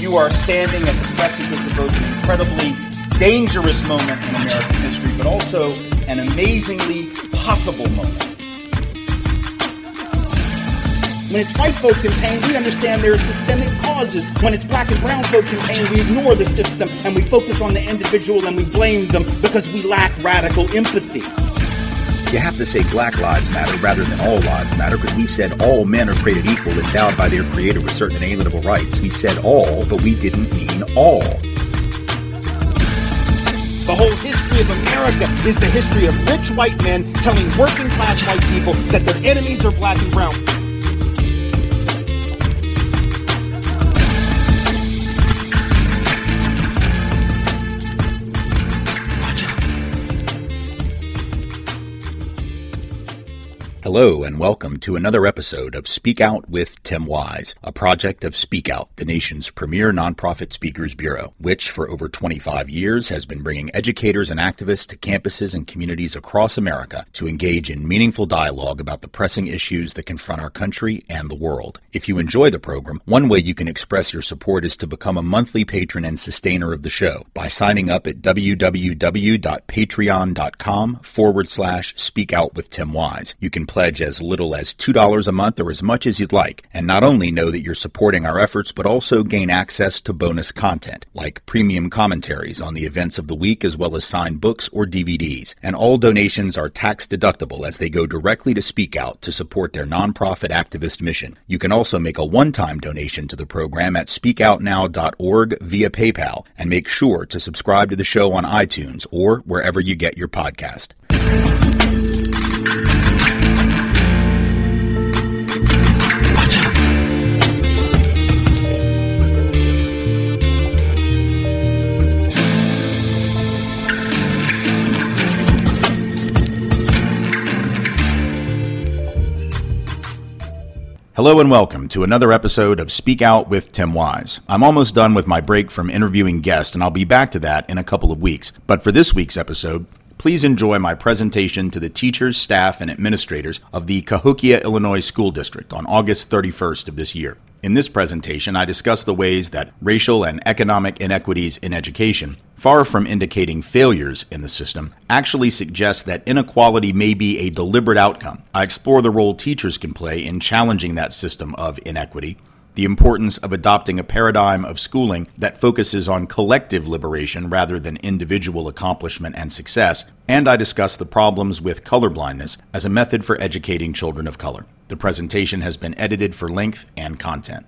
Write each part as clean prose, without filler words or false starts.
You are standing at the precipice of both an incredibly dangerous moment in American history, but also an amazingly possible moment. When it's white folks in pain, we understand there are systemic causes. When it's black and brown folks in pain, we ignore the system and we focus on the individual and we blame them because we lack radical empathy. You have to say Black Lives Matter rather than All Lives Matter, because we said all men are created equal, endowed by their Creator with certain inalienable rights. We said all, but we didn't mean all. The whole history of America is the history of rich white men telling working class white people that their enemies are black and brown. Hello and welcome to another episode of Speak Out with Tim Wise, a project of Speak Out, the nation's premier nonprofit speakers bureau, which for over 25 years has been bringing educators and activists to campuses and communities across America to engage in meaningful dialogue about the pressing issues that confront our country and the world. If you enjoy the program, one way you can express your support is to become a monthly patron and sustainer of the show by signing up at www.patreon.com/Speak Out with Tim Wise. You can pledge as little as $2 a month or as much as you'd like, and not only know that you're supporting our efforts, but also gain access to bonus content, like premium commentaries on the events of the week, as well as signed books or DVDs. And all donations are tax deductible as they go directly to Speak Out to support their nonprofit activist mission. You can also make a one-time donation to the program at speakoutnow.org via PayPal, and make sure to subscribe to the show on iTunes or wherever you get your podcast. Hello and welcome to another episode of Speak Out with Tim Wise. I'm almost done with my break from interviewing guests, and I'll be back to that in a couple of weeks. But for this week's episode, please enjoy my presentation to the teachers, staff, and administrators of the Cahokia, Illinois School District on August 31st of this year. In this presentation, I discuss the ways that racial and economic inequities in education, far from indicating failures in the system, actually suggest that inequality may be a deliberate outcome. I explore the role teachers can play in challenging that system of inequity, the importance of adopting a paradigm of schooling that focuses on collective liberation rather than individual accomplishment and success, and I discuss the problems with colorblindness as a method for educating children of color. The presentation has been edited for length and content.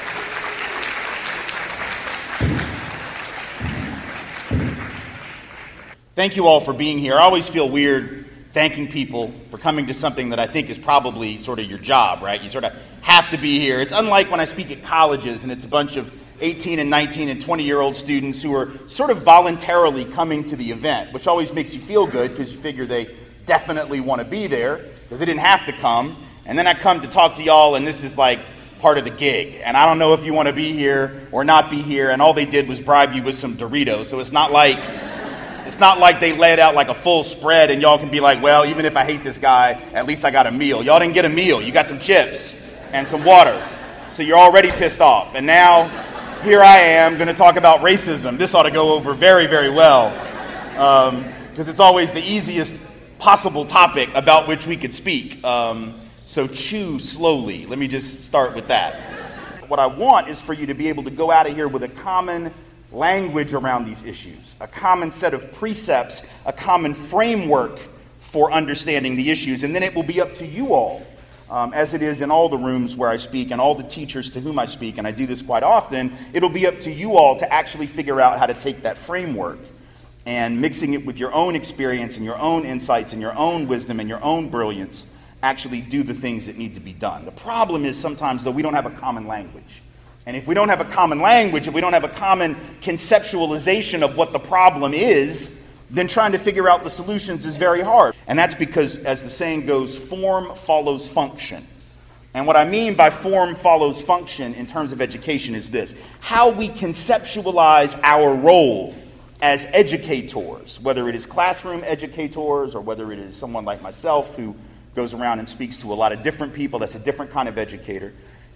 Thank you all for being here. I always feel weird thanking people for coming to something that I think is probably sort of your job, right? You sort of have to be here. It's unlike when I speak at colleges and it's a bunch of 18 and 19 and 20-year-old students who are sort of voluntarily coming to the event, which always makes you feel good because you figure they definitely want to be there because they didn't have to come. And then I come to talk to y'all, and this is like part of the gig. And I don't know if you want to be here or not be here, and all they did was bribe you with some Doritos. So it's not like they laid out like a full spread, and y'all can be like, well, even if I hate this guy, at least I got a meal. Y'all didn't get a meal. You got some chips and some water. So you're already pissed off. And now here I am going to talk about racism. This ought to go over very, very well because it's always the easiest possible topic about which we could speak. So chew slowly. Let me just start with that. What I want is for you to be able to go out of here with a common language around these issues, a common set of precepts, a common framework for understanding the issues, and then it will be up to you all, as it is in all the rooms where I speak and all the teachers to whom I speak, and I do this quite often, it'll be up to you all to actually figure out how to take that framework and mixing it with your own experience and your own insights and your own wisdom and your own brilliance, actually do the things that need to be done. The problem is sometimes, though, we don't have a common language. And if we don't have a common language, if we don't have a common conceptualization of what the problem is, then trying to figure out the solutions is very hard. And that's because, as the saying goes, form follows function. And what I mean by form follows function in terms of education is this: how we conceptualize our role as educators, whether it is classroom educators or whether it is someone like myself who goes around and speaks to a lot of different people, that's a different kind of educator.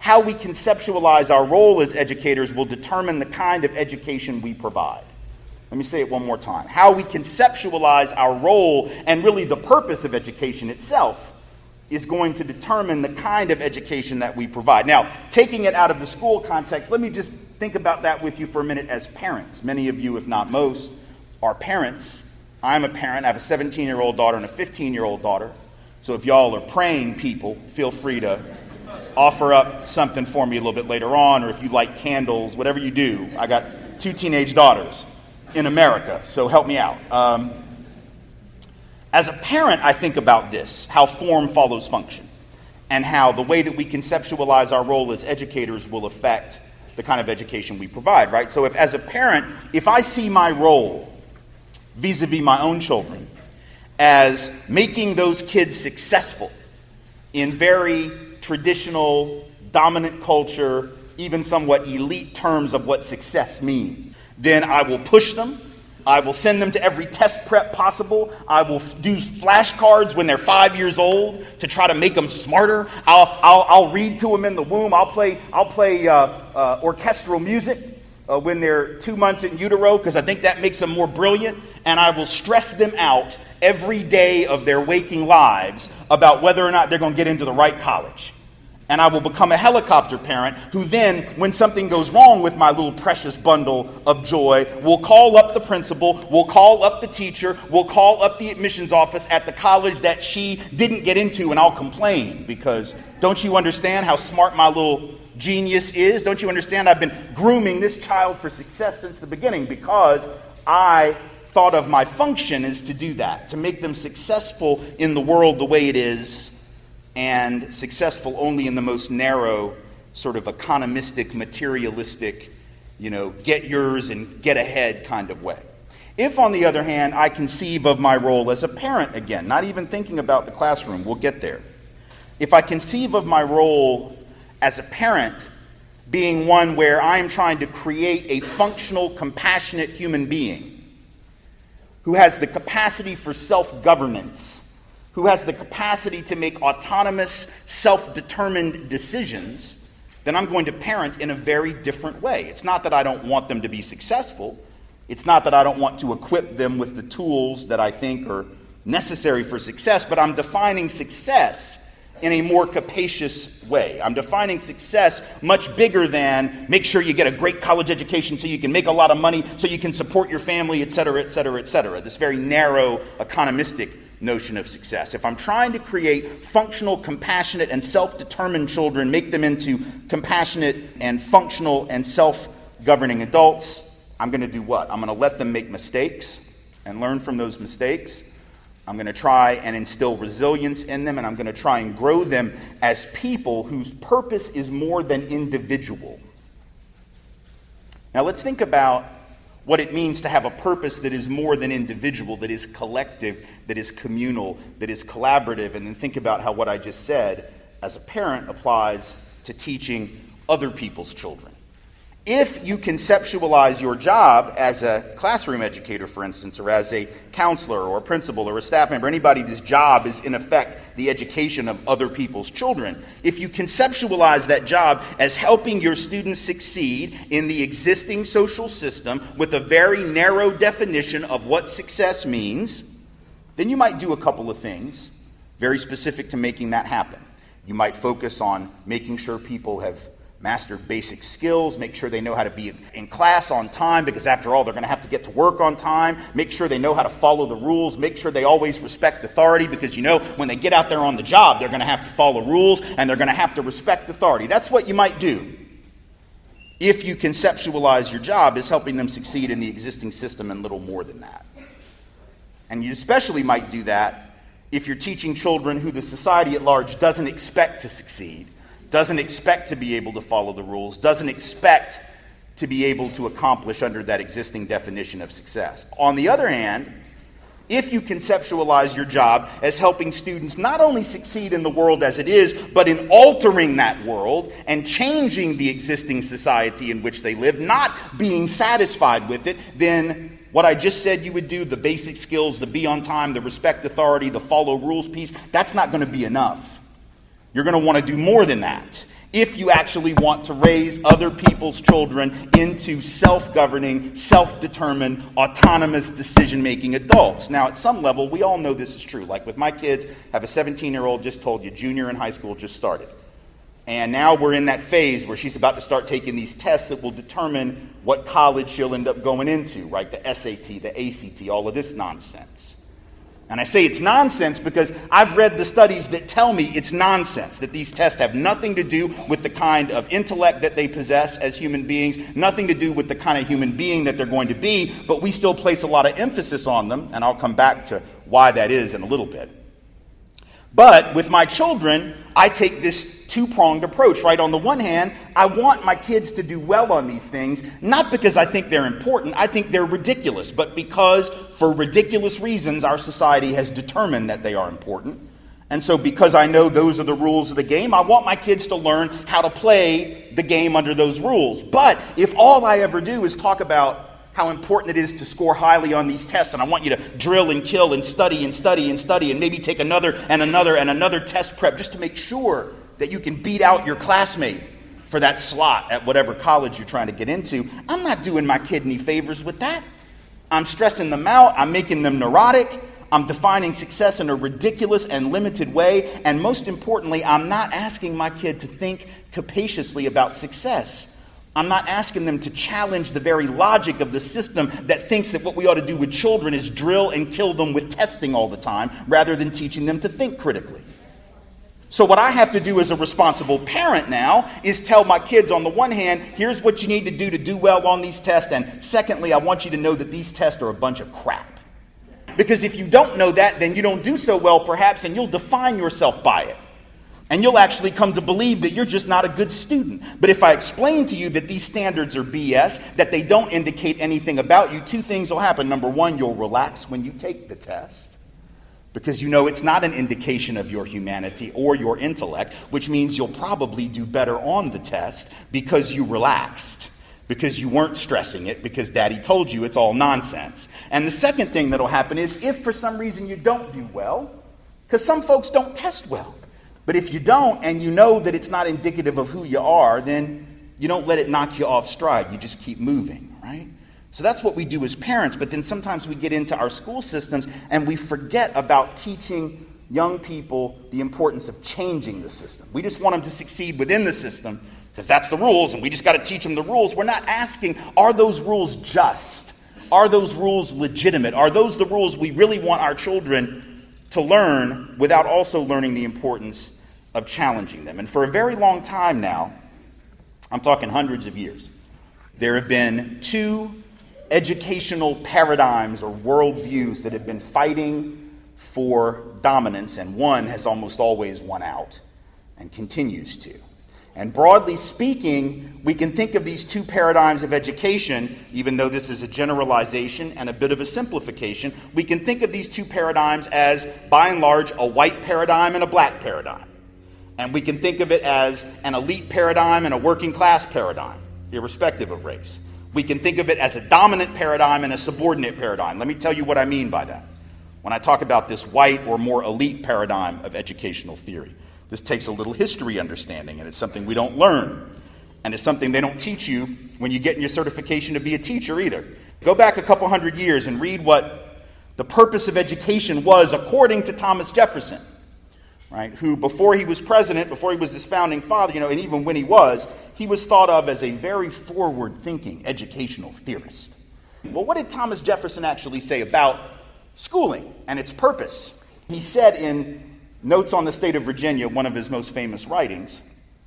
how we conceptualize our role as educators will determine the kind of education we provide. Let me say it one more time. How we conceptualize our role and really the purpose of education itself is going to determine the kind of education that we provide. Now, taking it out of the school context, let me just think about that with you for a minute as parents. Many of you, if not most, are parents. I'm a parent. I have a 17-year-old daughter and a 15-year-old daughter. So if y'all are praying people, feel free to offer up something for me a little bit later on, or if you like candles, whatever you do. I got 2 teenage daughters in America, so help me out. As a parent, I think about this, how form follows function, and how the way that we conceptualize our role as educators will affect the kind of education we provide, right? So if, as a parent, if I see my role vis-a-vis my own children as making those kids successful in very traditional, dominant culture, even somewhat elite terms of what success means, then I will push them. I will send them to every test prep possible. I will do flashcards when they're 5 years old to try to make them smarter. I'll read to them in the womb. I'll play orchestral music when they're 2 months in utero because I think that makes them more brilliant. And I will stress them out every day of their waking lives about whether or not they're going to get into the right college. And I will become a helicopter parent who then, when something goes wrong with my little precious bundle of joy, will call up the principal, will call up the teacher, will call up the admissions office at the college that she didn't get into, and I'll complain because don't you understand how smart my little genius is? Don't you understand I've been grooming this child for success since the beginning because I thought of my function as to do that, to make them successful in the world the way it is, and successful only in the most narrow, sort of economistic, materialistic, get yours and get ahead kind of way. If, on the other hand, I conceive of my role as a parent, again, not even thinking about the classroom, we'll get there. If I conceive of my role as a parent being one where I am trying to create a functional, compassionate human being who has the capacity for self-governance, who has the capacity to make autonomous, self-determined decisions, then I'm going to parent in a very different way. It's not that I don't want them to be successful. It's not that I don't want to equip them with the tools that I think are necessary for success, but I'm defining success in a more capacious way. I'm defining success much bigger than make sure you get a great college education so you can make a lot of money, so you can support your family, et cetera, et cetera, et cetera. This very narrow, economistic notion of success. If I'm trying to create functional, compassionate, and self-determined children, make them into compassionate and functional and self-governing adults, I'm going to do what? I'm going to let them make mistakes and learn from those mistakes. I'm going to try and instill resilience in them, and I'm going to try and grow them as people whose purpose is more than individual. Now let's think about what it means to have a purpose that is more than individual, that is collective, that is communal, that is collaborative, and then think about how what I just said as a parent applies to teaching other people's children. If you conceptualize your job as a classroom educator, for instance, or as a counselor or a principal or a staff member, anybody whose job is in effect the education of other people's children, if you conceptualize that job as helping your students succeed in the existing social system with a very narrow definition of what success means, then you might do a couple of things very specific to making that happen. You might focus on making sure people have mastered basic skills, make sure they know how to be in class on time, because after all, they're going to have to get to work on time, make sure they know how to follow the rules, make sure they always respect authority, because when they get out there on the job, they're going to have to follow rules, and they're going to have to respect authority. That's what you might do if you conceptualize your job as helping them succeed in the existing system and little more than that. And you especially might do that if you're teaching children who the society at large doesn't expect to succeed, doesn't expect to be able to follow the rules, doesn't expect to be able to accomplish under that existing definition of success. On the other hand, if you conceptualize your job as helping students not only succeed in the world as it is, but in altering that world and changing the existing society in which they live, not being satisfied with it, then what I just said you would do, the basic skills, the be on time, the respect authority, the follow rules piece, that's not going to be enough. You're going to want to do more than that. if you actually want to raise other people's children into self-governing, self-determined, autonomous decision-making adults. Now, at some level, we all know this is true. Like with my kids, I have a 17-year-old, just told you, junior in high school, just started. And now we're in that phase where she's about to start taking these tests that will determine what college she'll end up going into, right? The SAT, the ACT, all of this nonsense. And I say it's nonsense because I've read the studies that tell me it's nonsense, that these tests have nothing to do with the kind of intellect that they possess as human beings, nothing to do with the kind of human being that they're going to be, but we still place a lot of emphasis on them, and I'll come back to why that is in a little bit. But with my children, I take this two-pronged approach, right? On the one hand, I want my kids to do well on these things, not because I think they're important, I think they're ridiculous, but because, for ridiculous reasons, our society has determined that they are important. And so because I know those are the rules of the game, I want my kids to learn how to play the game under those rules. But if all I ever do is talk about how important it is to score highly on these tests, and I want you to drill and kill and study and study and study and maybe take another and another and another test prep just to make sure that you can beat out your classmate for that slot at whatever college you're trying to get into, I'm not doing my kid any favors with that. I'm stressing them out. I'm making them neurotic. I'm defining success in a ridiculous and limited way. And most importantly, I'm not asking my kid to think capaciously about success. I'm not asking them to challenge the very logic of the system that thinks that what we ought to do with children is drill and kill them with testing all the time, rather than teaching them to think critically. So what I have to do as a responsible parent now is tell my kids, on the one hand, here's what you need to do well on these tests, and secondly, I want you to know that these tests are a bunch of crap. Because if you don't know that, then you don't do so well, perhaps, and you'll define yourself by it. And you'll actually come to believe that you're just not a good student. But if I explain to you that these standards are BS, that they don't indicate anything about you, two things will happen. Number one, you'll relax when you take the test, because you know it's not an indication of your humanity or your intellect, which means you'll probably do better on the test because you relaxed, because you weren't stressing it, because daddy told you it's all nonsense. And the second thing that'll happen is, if for some reason you don't do well, because some folks don't test well, but if you don't and you know that it's not indicative of who you are, then you don't let it knock you off stride. You just keep moving, right? So that's what we do as parents, but then sometimes we get into our school systems and we forget about teaching young people the importance of changing the system. We just want them to succeed within the system because that's the rules, and we just got to teach them the rules. We're not asking, are those rules just? Are those rules legitimate? Are those the rules we really want our children to learn without also learning the importance of challenging them? And for a very long time now, I'm talking hundreds of years, there have been two educational paradigms or worldviews that have been fighting for dominance, and one has almost always won out and continues to. And broadly speaking, we can think of these two paradigms of education, even though this is a generalization and a bit of a simplification, we can think of these two paradigms as, by and large, a white paradigm and a black paradigm. And we can think of it as an elite paradigm and a working class paradigm, irrespective of race. We can think of it as a dominant paradigm and a subordinate paradigm. Let me tell you what I mean by that. When I talk about this white or more elite paradigm of educational theory, this takes a little history understanding, and it's something we don't learn. And it's something they don't teach you when you get in your certification to be a teacher either. Go back a couple hundred years and read what the purpose of education was according to Thomas Jefferson, right? Who, before he was president, before he was this founding father, and even when he was thought of as a very forward-thinking educational theorist. Well, what did Thomas Jefferson actually say about schooling and its purpose? He said in Notes on the State of Virginia, one of his most famous writings,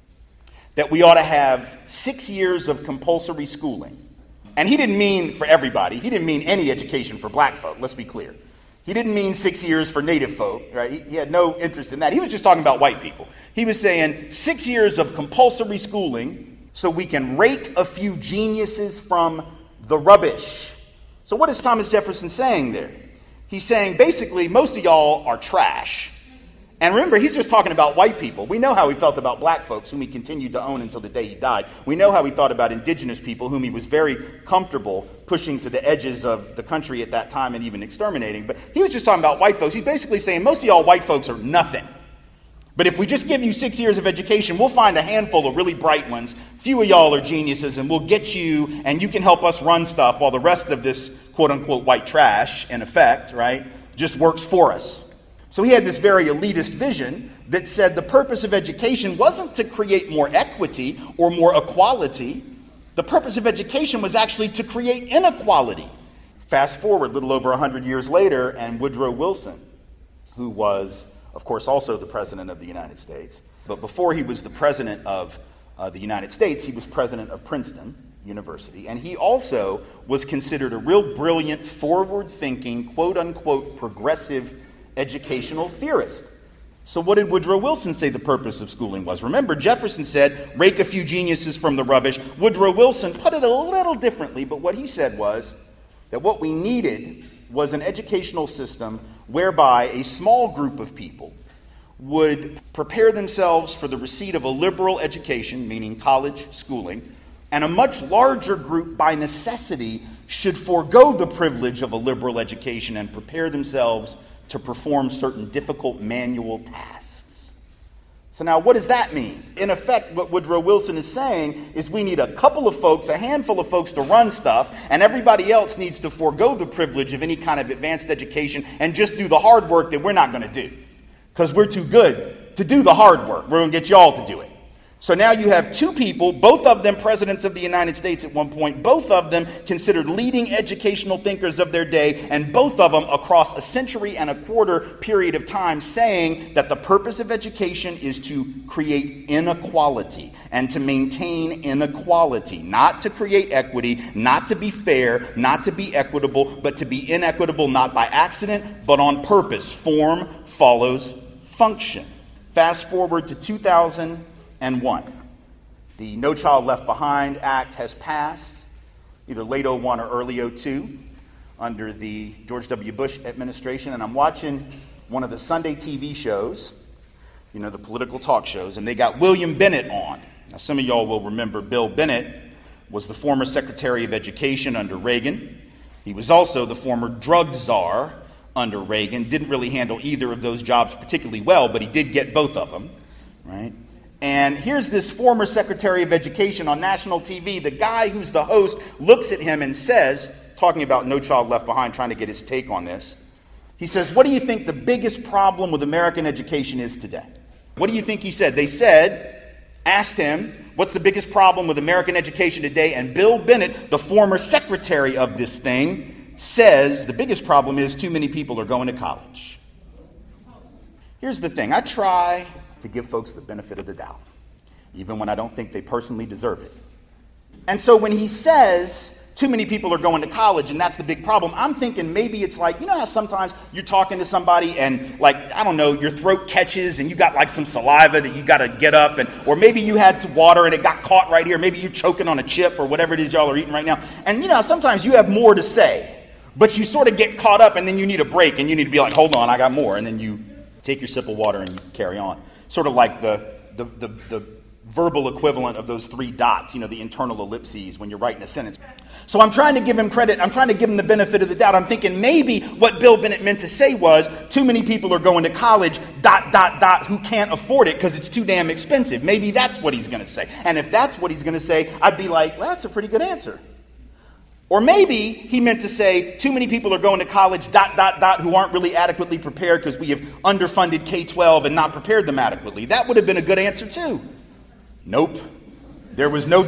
that we ought to have 6 years of compulsory schooling. And he didn't mean for everybody. He didn't mean any education for black folk, let's be clear. He didn't mean 6 years for native folk, right? He had no interest in that. He was just talking about white people. He was saying 6 years of compulsory schooling so we can rake a few geniuses from the rubbish. So what is Thomas Jefferson saying there? He's saying basically most of y'all are trash. And remember, he's just talking about white people. We know how he felt about black folks, whom he continued to own until the day he died. We know how he thought about indigenous people, whom he was very comfortable pushing to the edges of the country at that time and even exterminating. But he was just talking about white folks. He's basically saying most of y'all white folks are nothing. But if we just give you 6 years of education, we'll find a handful of really bright ones. Few of y'all are geniuses, and we'll get you, and you can help us run stuff while the rest of this quote-unquote white trash, in effect, right, just works for us. So he had this very elitist vision that said the purpose of education wasn't to create more equity or more equality. The purpose of education was actually to create inequality. Fast forward a little over 100 years later, and Woodrow Wilson, who was, of course, also the president of the United States. But before he was the president of the United States, he was president of Princeton University. And he also was considered a real brilliant, forward-thinking, quote-unquote, progressive educational theorist. So what did Woodrow Wilson say the purpose of schooling was? Remember, Jefferson said, rake a few geniuses from the rubbish. Woodrow Wilson put it a little differently, but what he said was that what we needed was an educational system whereby a small group of people would prepare themselves for the receipt of a liberal education, meaning college schooling, and a much larger group by necessity should forego the privilege of a liberal education and prepare themselves to perform certain difficult manual tasks. So now what does that mean? In effect, what Woodrow Wilson is saying is we need a couple of folks, a handful of folks to run stuff, and everybody else needs to forego the privilege of any kind of advanced education and just do the hard work that we're not going to do. Because we're too good to do the hard work. We're going to get y'all to do it. So now you have two people, both of them presidents of the United States at one point, both of them considered leading educational thinkers of their day, and both of them across a century and a quarter period of time saying that the purpose of education is to create inequality and to maintain inequality, not to create equity, not to be fair, not to be equitable, but to be inequitable not by accident, but on purpose. Form follows function. Fast forward to 2001. The No Child Left Behind Act has passed, either late 01 or early 02, under the George W. Bush administration. And I'm watching one of the Sunday TV shows, you know, the political talk shows, and they got William Bennett on. Now, some of y'all will remember Bill Bennett was the former Secretary of Education under Reagan. He was also the former drug czar under Reagan. Didn't really handle either of those jobs particularly well, but he did get both of them, right? And here's this former Secretary of Education on national TV. The guy who's the host looks at him and says, talking about No Child Left Behind, trying to get his take on this. He says, what do you think the biggest problem with American education is today? What do you think he said? They asked him, what's the biggest problem with American education today? And Bill Bennett, the former secretary of this thing, says the biggest problem is too many people are going to college. Here's the thing. I try to give folks the benefit of the doubt, even when I don't think they personally deserve it. And so when he says too many people are going to college and that's the big problem, I'm thinking maybe it's like, you know how sometimes you're talking to somebody and like, I don't know, your throat catches and you got like some saliva that you got to get up, and or maybe you had to water and it got caught right here. Maybe you're choking on a chip or whatever it is y'all are eating right now. And you know, sometimes you have more to say, but you sort of get caught up and then you need a break and you need to be like, hold on, I got more. And then you take your sip of water and you carry on. Sort of like the verbal equivalent of those three dots, you know, the internal ellipses when you're writing a sentence. So I'm trying to give him credit. I'm trying to give him the benefit of the doubt. I'm thinking maybe what Bill Bennett meant to say was too many people are going to college, who can't afford it because it's too damn expensive. Maybe that's what he's going to say. And if that's what he's going to say, I'd be like, well, that's a pretty good answer. Or maybe he meant to say too many people are going to college, who aren't really adequately prepared because we have underfunded K-12 and not prepared them adequately. That would have been a good answer too. Nope. There was no ...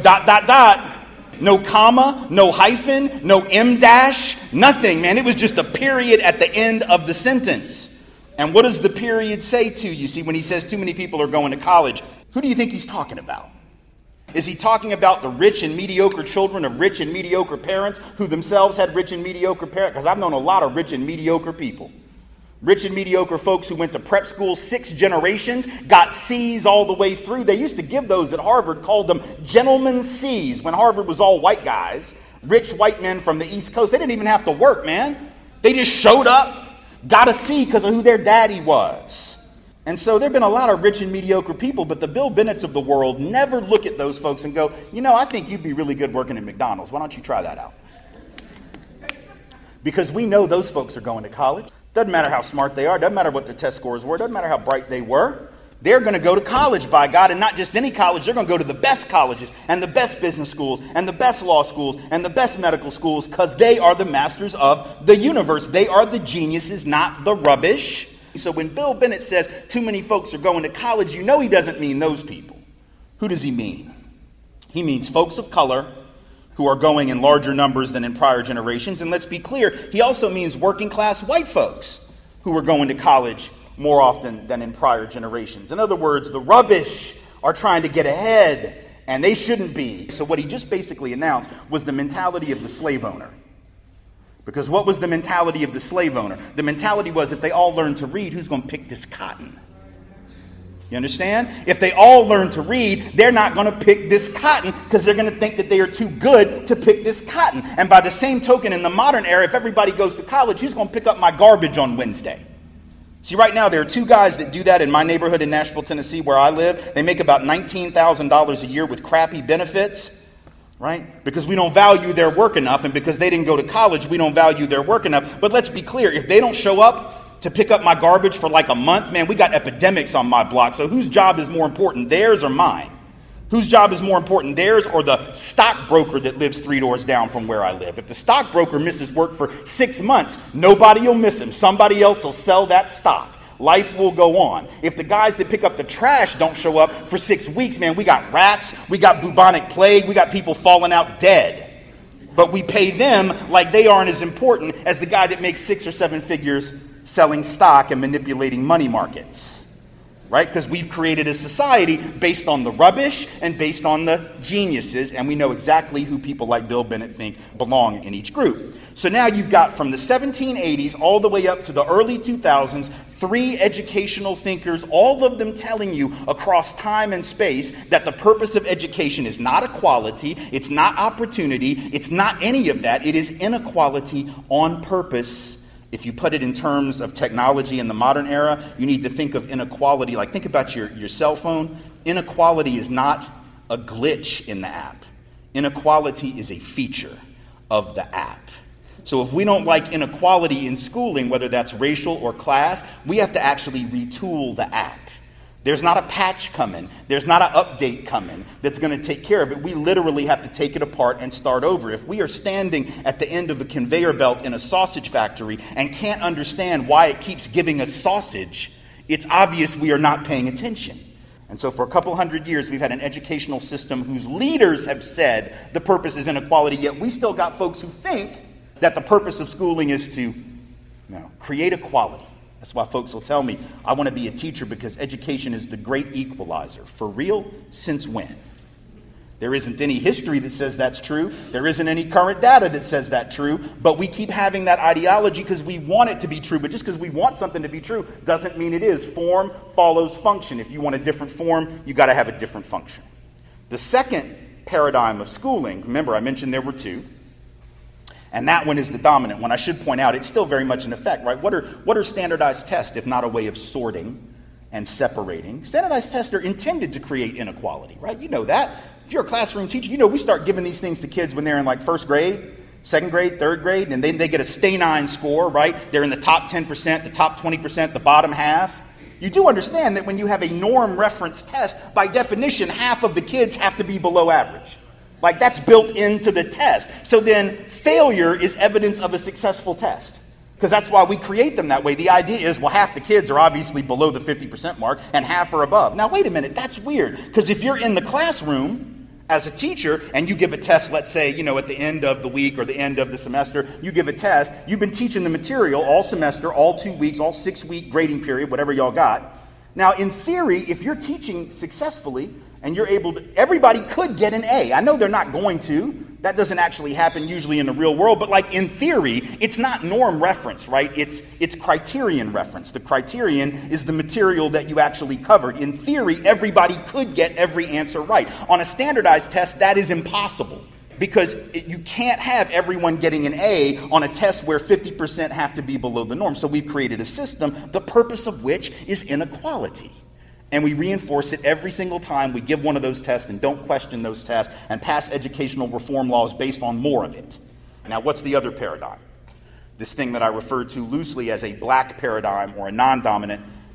No comma, no hyphen, no M dash, nothing, man. It was just a period at the end of the sentence. And what does the period say to you? See, when he says too many people are going to college, who do you think he's talking about? Is he talking about the rich and mediocre children of rich and mediocre parents who themselves had rich and mediocre parents? Because I've known a lot of rich and mediocre people. Rich and mediocre folks who went to prep school 6 generations, got C's all the way through. They used to give those at Harvard, called them gentlemen's C's, when Harvard was all white guys, rich white men from the East Coast. They didn't even have to work, man. They just showed up, got a C because of who their daddy was. And so there have been a lot of rich and mediocre people, but the Bill Bennetts of the world never look at those folks and go, you know, I think you'd be really good working at McDonald's. Why don't you try that out? Because we know those folks are going to college. Doesn't matter how smart they are. Doesn't matter what their test scores were. Doesn't matter how bright they were. They're going to go to college, by God, and not just any college. They're going to go to the best colleges and the best business schools and the best law schools and the best medical schools because they are the masters of the universe. They are the geniuses, not the rubbish. So when Bill Bennett says too many folks are going to college, you know he doesn't mean those people. Who does he mean? He means folks of color who are going in larger numbers than in prior generations. And let's be clear, he also means working class white folks who are going to college more often than in prior generations. In other words, the rubbish are trying to get ahead, and they shouldn't be. So what he just basically announced was the mentality of the slave owner. Because what was the mentality of the slave owner? The mentality was if they all learn to read, who's going to pick this cotton? You understand? If they all learn to read, they're not going to pick this cotton because they're going to think that they are too good to pick this cotton. And by the same token, in the modern era, if everybody goes to college, who's going to pick up my garbage on Wednesday? See, right now, there are two guys that do that in my neighborhood in Nashville, Tennessee, where I live. They make about $19,000 a year with crappy benefits, right? Because we don't value their work enough, and because they didn't go to college, we don't value their work enough. But let's be clear, if they don't show up to pick up my garbage for like a month, man, we got epidemics on my block. So whose job is more important, theirs or mine? Whose job is more important, theirs or the stockbroker that lives 3 doors down from where I live? If the stockbroker misses work for 6 months, nobody will miss him. Somebody else will sell that stock. Life will go on. If the guys that pick up the trash don't show up for 6 weeks, man, we got rats, we got bubonic plague, we got people falling out dead. But we pay them like they aren't as important as the guy that makes 6 or 7 figures selling stock and manipulating money markets. Right? Because we've created a society based on the rubbish and based on the geniuses, and we know exactly who people like Bill Bennett think belong in each group. So now you've got from the 1780s all the way up to the early 2000s, 3 educational thinkers, all of them telling you across time and space that the purpose of education is not equality, it's not opportunity, it's not any of that. It is inequality on purpose. If you put it in terms of technology in the modern era, you need to think of inequality. Like, think about your cell phone. Inequality is not a glitch in the app. Inequality is a feature of the app. So if we don't like inequality in schooling, whether that's racial or class, we have to actually retool the app. There's not a patch coming. There's not an update coming that's going to take care of it. We literally have to take it apart and start over. If we are standing at the end of a conveyor belt in a sausage factory and can't understand why it keeps giving us sausage, it's obvious we are not paying attention. And so for a couple hundred years, we've had an educational system whose leaders have said the purpose is inequality, yet we still got folks who think that the purpose of schooling is to create equality. That's why folks will tell me, I want to be a teacher because education is the great equalizer. For real? Since when? There isn't any history that says that's true. There isn't any current data that says that's true. But we keep having that ideology because we want it to be true. But just because we want something to be true doesn't mean it is. Form follows function. If you want a different form, you got to have a different function. The second paradigm of schooling, remember I mentioned there were 2. And that one is the dominant one. I should point out, it's still very much in effect, right? What are standardized tests if not a way of sorting and separating? Standardized tests are intended to create inequality, right? You know that. If you're a classroom teacher, you know we start giving these things to kids when they're in like first grade, second grade, third grade, and then they get a Stanine score, right? They're in the top 10%, the top 20%, the bottom half. You do understand that when you have a norm reference test, by definition, half of the kids have to be below average. Like, that's built into the test. So then failure is evidence of a successful test. Because that's why we create them that way. The idea is, well, half the kids are obviously below the 50% mark and half are above. Now, wait a minute. That's weird. Because if you're in the classroom as a teacher and you give a test, let's say, at the end of the week or the end of the semester, you give a test. You've been teaching the material all semester, all 2 weeks, all 6-week grading period, whatever y'all got. Now, in theory, if you're teaching successfully, and you're able to, everybody could get an A. I know they're not going to. That doesn't actually happen usually in the real world, but like in theory, it's not norm reference, right? It's criterion reference. The criterion is the material that you actually covered. In theory, everybody could get every answer right. On a standardized test, that is impossible because you can't have everyone getting an A on a test where 50% have to be below the norm. So we've created a system, the purpose of which is inequality. And we reinforce it every single time we give one of those tests and don't question those tests and pass educational reform laws based on more of it. Now, what's the other paradigm? This thing that I refer to loosely as a black paradigm or a non-dominant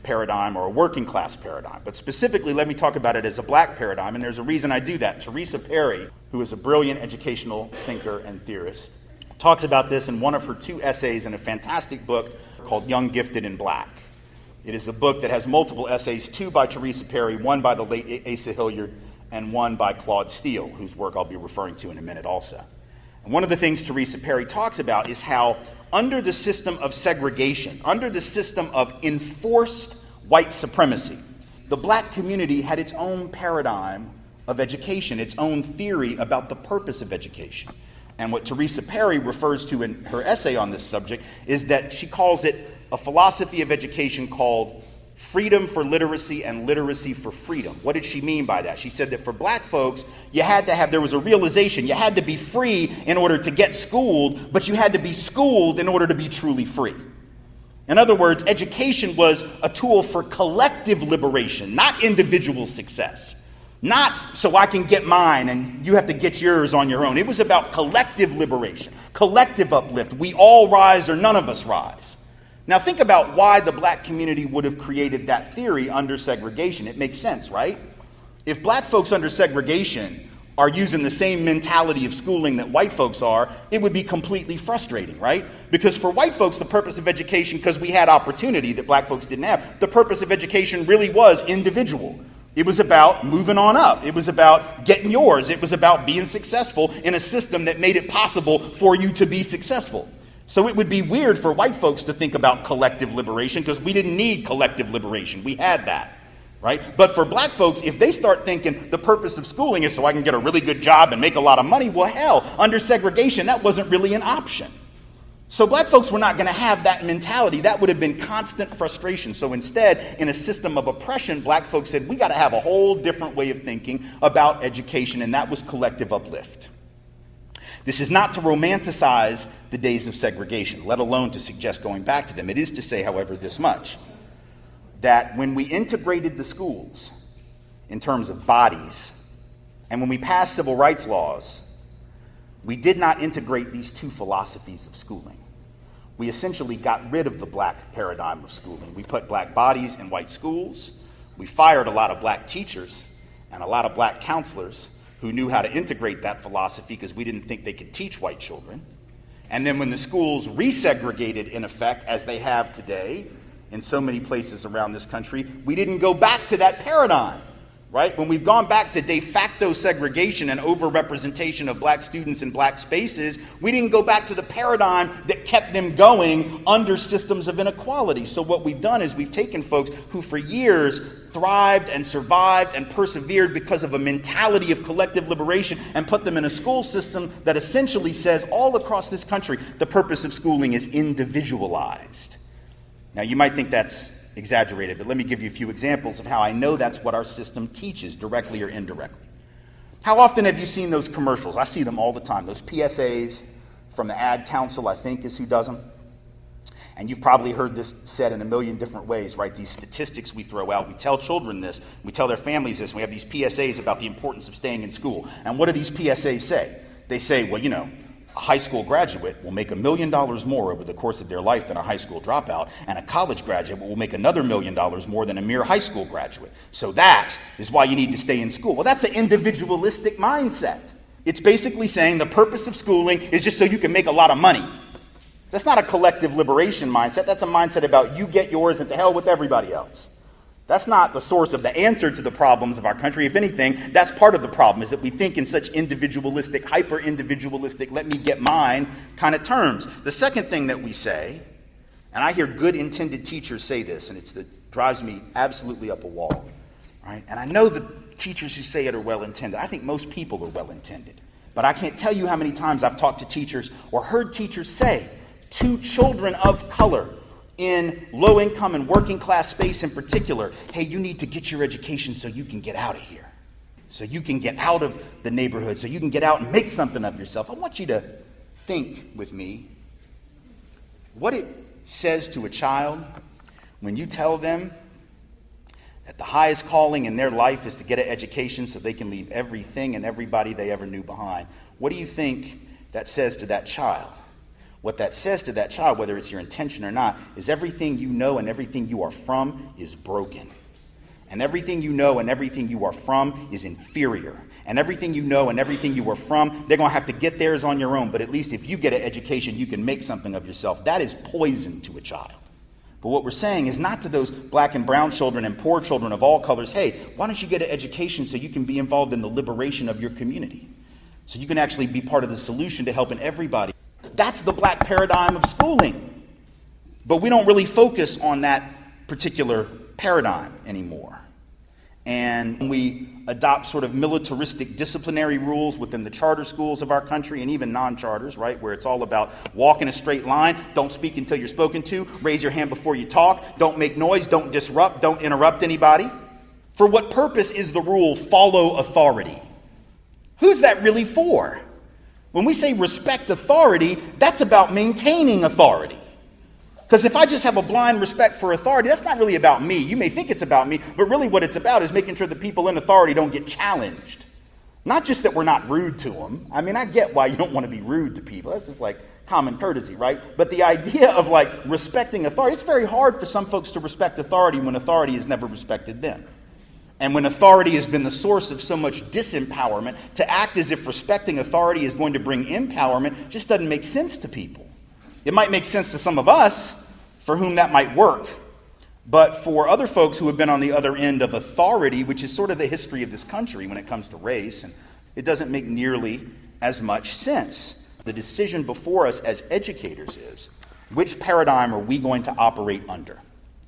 paradigm or a working class paradigm. But specifically, let me talk about it as a black paradigm, and there's a reason I do that. Teresa Perry, who is a brilliant educational thinker and theorist, talks about this in one of her 2 essays in a fantastic book called Young, Gifted, and Black. It is a book that has multiple essays, 2 by Teresa Perry, 1 by the late Asa Hilliard, and 1 by Claude Steele, whose work I'll be referring to in a minute also. And one of the things Teresa Perry talks about is how under the system of segregation, under the system of enforced white supremacy, the black community had its own paradigm of education, its own theory about the purpose of education. And what Teresa Perry refers to in her essay on this subject is that she calls it a philosophy of education called freedom for literacy and literacy for freedom. What did she mean by that? She said that for black folks, there was a realization, you had to be free in order to get schooled, but you had to be schooled in order to be truly free. In other words, education was a tool for collective liberation, not individual success. Not so I can get mine and you have to get yours on your own. It was about collective liberation, collective uplift. We all rise or none of us rise. Now think about why the black community would have created that theory under segregation. It makes sense, right? If black folks under segregation are using the same mentality of schooling that white folks are, it would be completely frustrating, right? Because for white folks, the purpose of education, because we had opportunity that black folks didn't have, the purpose of education really was individual. It was about moving on up. It was about getting yours. It was about being successful in a system that made it possible for you to be successful. So it would be weird for white folks to think about collective liberation because we didn't need collective liberation. We had that, right? But for black folks, if they start thinking the purpose of schooling is so I can get a really good job and make a lot of money, well, hell, under segregation, that wasn't really an option. So black folks were not going to have that mentality. That would have been constant frustration. So instead, in a system of oppression, black folks said, we got to have a whole different way of thinking about education, and that was collective uplift. This is not to romanticize the days of segregation, let alone to suggest going back to them. It is to say, however, this much, that when we integrated the schools in terms of bodies, and when we passed civil rights laws, we did not integrate these 2 philosophies of schooling. We essentially got rid of the black paradigm of schooling. We put black bodies in white schools. We fired a lot of black teachers and a lot of black counselors who knew how to integrate that philosophy because we didn't think they could teach white children. And then when the schools resegregated, in effect, as they have today in so many places around this country, we didn't go back to that paradigm, right? When we've gone back to de facto segregation and overrepresentation of black students in black spaces, we didn't go back to the paradigm that kept them going under systems of inequality. So what we've done is we've taken folks who for years thrived and survived and persevered because of a mentality of collective liberation and put them in a school system that essentially says all across this country the purpose of schooling is individualized. Now you might think that's exaggerated, but let me give you a few examples of how I know that's what our system teaches, directly or indirectly. How often have you seen those commercials? I see them all the time. Those PSAs from the Ad Council, I think, is who does them. And you've probably heard this said in a million different ways, right? These statistics we throw out, we tell children this, we tell their families this, and we have these PSAs about the importance of staying in school. And what do these PSAs say? They say, well, a high school graduate will make $1 million more over the course of their life than a high school dropout, and a college graduate will make another $1 million more than a mere high school graduate. So that is why you need to stay in school. Well, that's an individualistic mindset. It's basically saying the purpose of schooling is just so you can make a lot of money. That's not a collective liberation mindset. That's a mindset about you get yours and to hell with everybody else. That's not the source of the answer to the problems of our country. If anything, that's part of the problem, is that we think in such individualistic, hyper-individualistic, let me get mine kind of terms. The second thing that we say, and I hear good intended teachers say this, and it drives me absolutely up a wall, right? And I know the teachers who say it are well-intended. I think most people are well-intended. But I can't tell you how many times I've talked to teachers or heard teachers say to children of color in low-income and working-class space in particular, hey, you need to get your education so you can get out of here, so you can get out of the neighborhood, so you can get out and make something of yourself. I want you to think with me what it says to a child when you tell them that the highest calling in their life is to get an education so they can leave everything and everybody they ever knew behind. What do you think that says to that child? What that says to that child, whether it's your intention or not, is everything you know and everything you are from is broken. And everything you know and everything you are from is inferior. And everything you know and everything you are from, they're going to have to get theirs on your own. But at least if you get an education, you can make something of yourself. That is poison to a child. But what we're saying is not to those black and brown children and poor children of all colors, hey, why don't you get an education so you can be involved in the liberation of your community? So you can actually be part of the solution to helping everybody. That's the black paradigm of schooling. But we don't really focus on that particular paradigm anymore. And we adopt sort of militaristic disciplinary rules within the charter schools of our country and even non-charters, right, where it's all about walk in a straight line, don't speak until you're spoken to, raise your hand before you talk, don't make noise, don't disrupt, don't interrupt anybody. For what purpose is the rule follow authority? Who's that really for? When we say respect authority, that's about maintaining authority. Because if I just have a blind respect for authority, that's not really about me. You may think it's about me, but really what it's about is making sure the people in authority don't get challenged. Not just that we're not rude to them. I mean, I get why you don't want to be rude to people. That's just like common courtesy, right? But the idea of like respecting authority, it's very hard for some folks to respect authority when authority has never respected them. And when authority has been the source of so much disempowerment, to act as if respecting authority is going to bring empowerment just doesn't make sense to people. It might make sense to some of us for whom that might work, but for other folks who have been on the other end of authority, which is sort of the history of this country when it comes to race, and it doesn't make nearly as much sense. The decision before us as educators is, which paradigm are we going to operate under?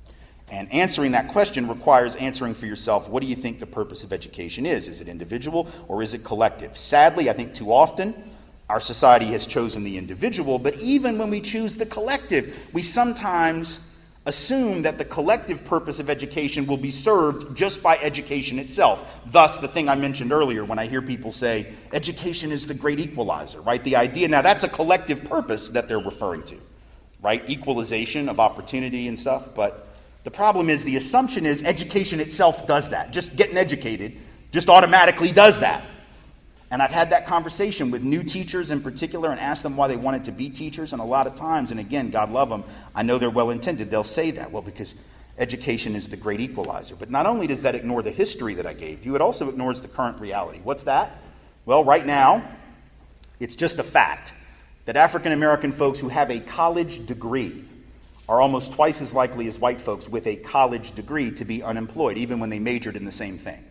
And answering that question requires answering for yourself, what do you think the purpose of education is? Is it individual or is it collective? Sadly, I think too often, our society has chosen the individual, but even when we choose the collective, we sometimes assume that the collective purpose of education will be served just by education itself. Thus, the thing I mentioned earlier when I hear people say, education is the great equalizer, right? The idea, now that's a collective purpose that they're referring to, right? Equalization of opportunity and stuff, but the problem is the assumption is education itself does that. Just getting educated just automatically does that. And I've had that conversation with new teachers in particular and asked them why they wanted to be teachers. And a lot of times, and again, God love them, I know they're well-intended, they'll say that. Well, because education is the great equalizer. But not only does that ignore the history that I gave you, it also ignores the current reality. What's that? Well, right now, it's just a fact that African American folks who have a college degree are almost twice as likely as white folks with a college degree to be unemployed, even when they majored in the same thing.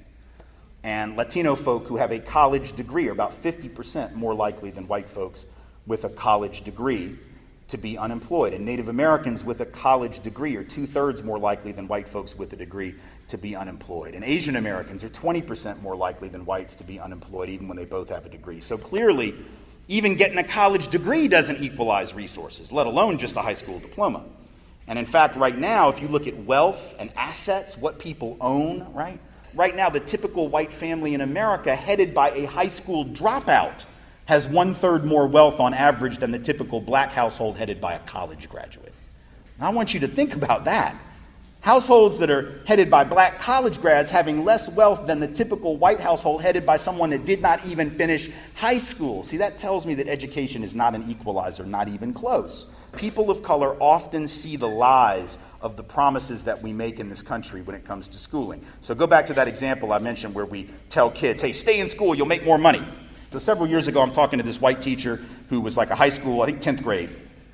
And Latino folk who have a college degree are about 50% more likely than white folks with a college degree to be unemployed. And Native Americans with a college degree are 2/3 more likely than white folks with a degree to be unemployed. And Asian Americans are 20% more likely than whites to be unemployed, even when they both have a degree. So clearly, even getting a college degree doesn't equalize resources, let alone just a high school diploma. And in fact, right now, if you look at wealth and assets, what people own, right? Right now, the typical white family in America, headed by a high school dropout, has 1/3 more wealth on average than the typical black household headed by a college graduate. Now, I want you to think about that. Households that are headed by black college grads having less wealth than the typical white household headed by someone that did not even finish high school. See, that tells me that education is not an equalizer, not even close. People of color often see the lies of the promises that we make in this country when it comes to schooling. So go back to that example I mentioned where we tell kids, hey, stay in school, you'll make more money. So several years ago, I'm talking to this white teacher who was like a high school, I think 10th grade.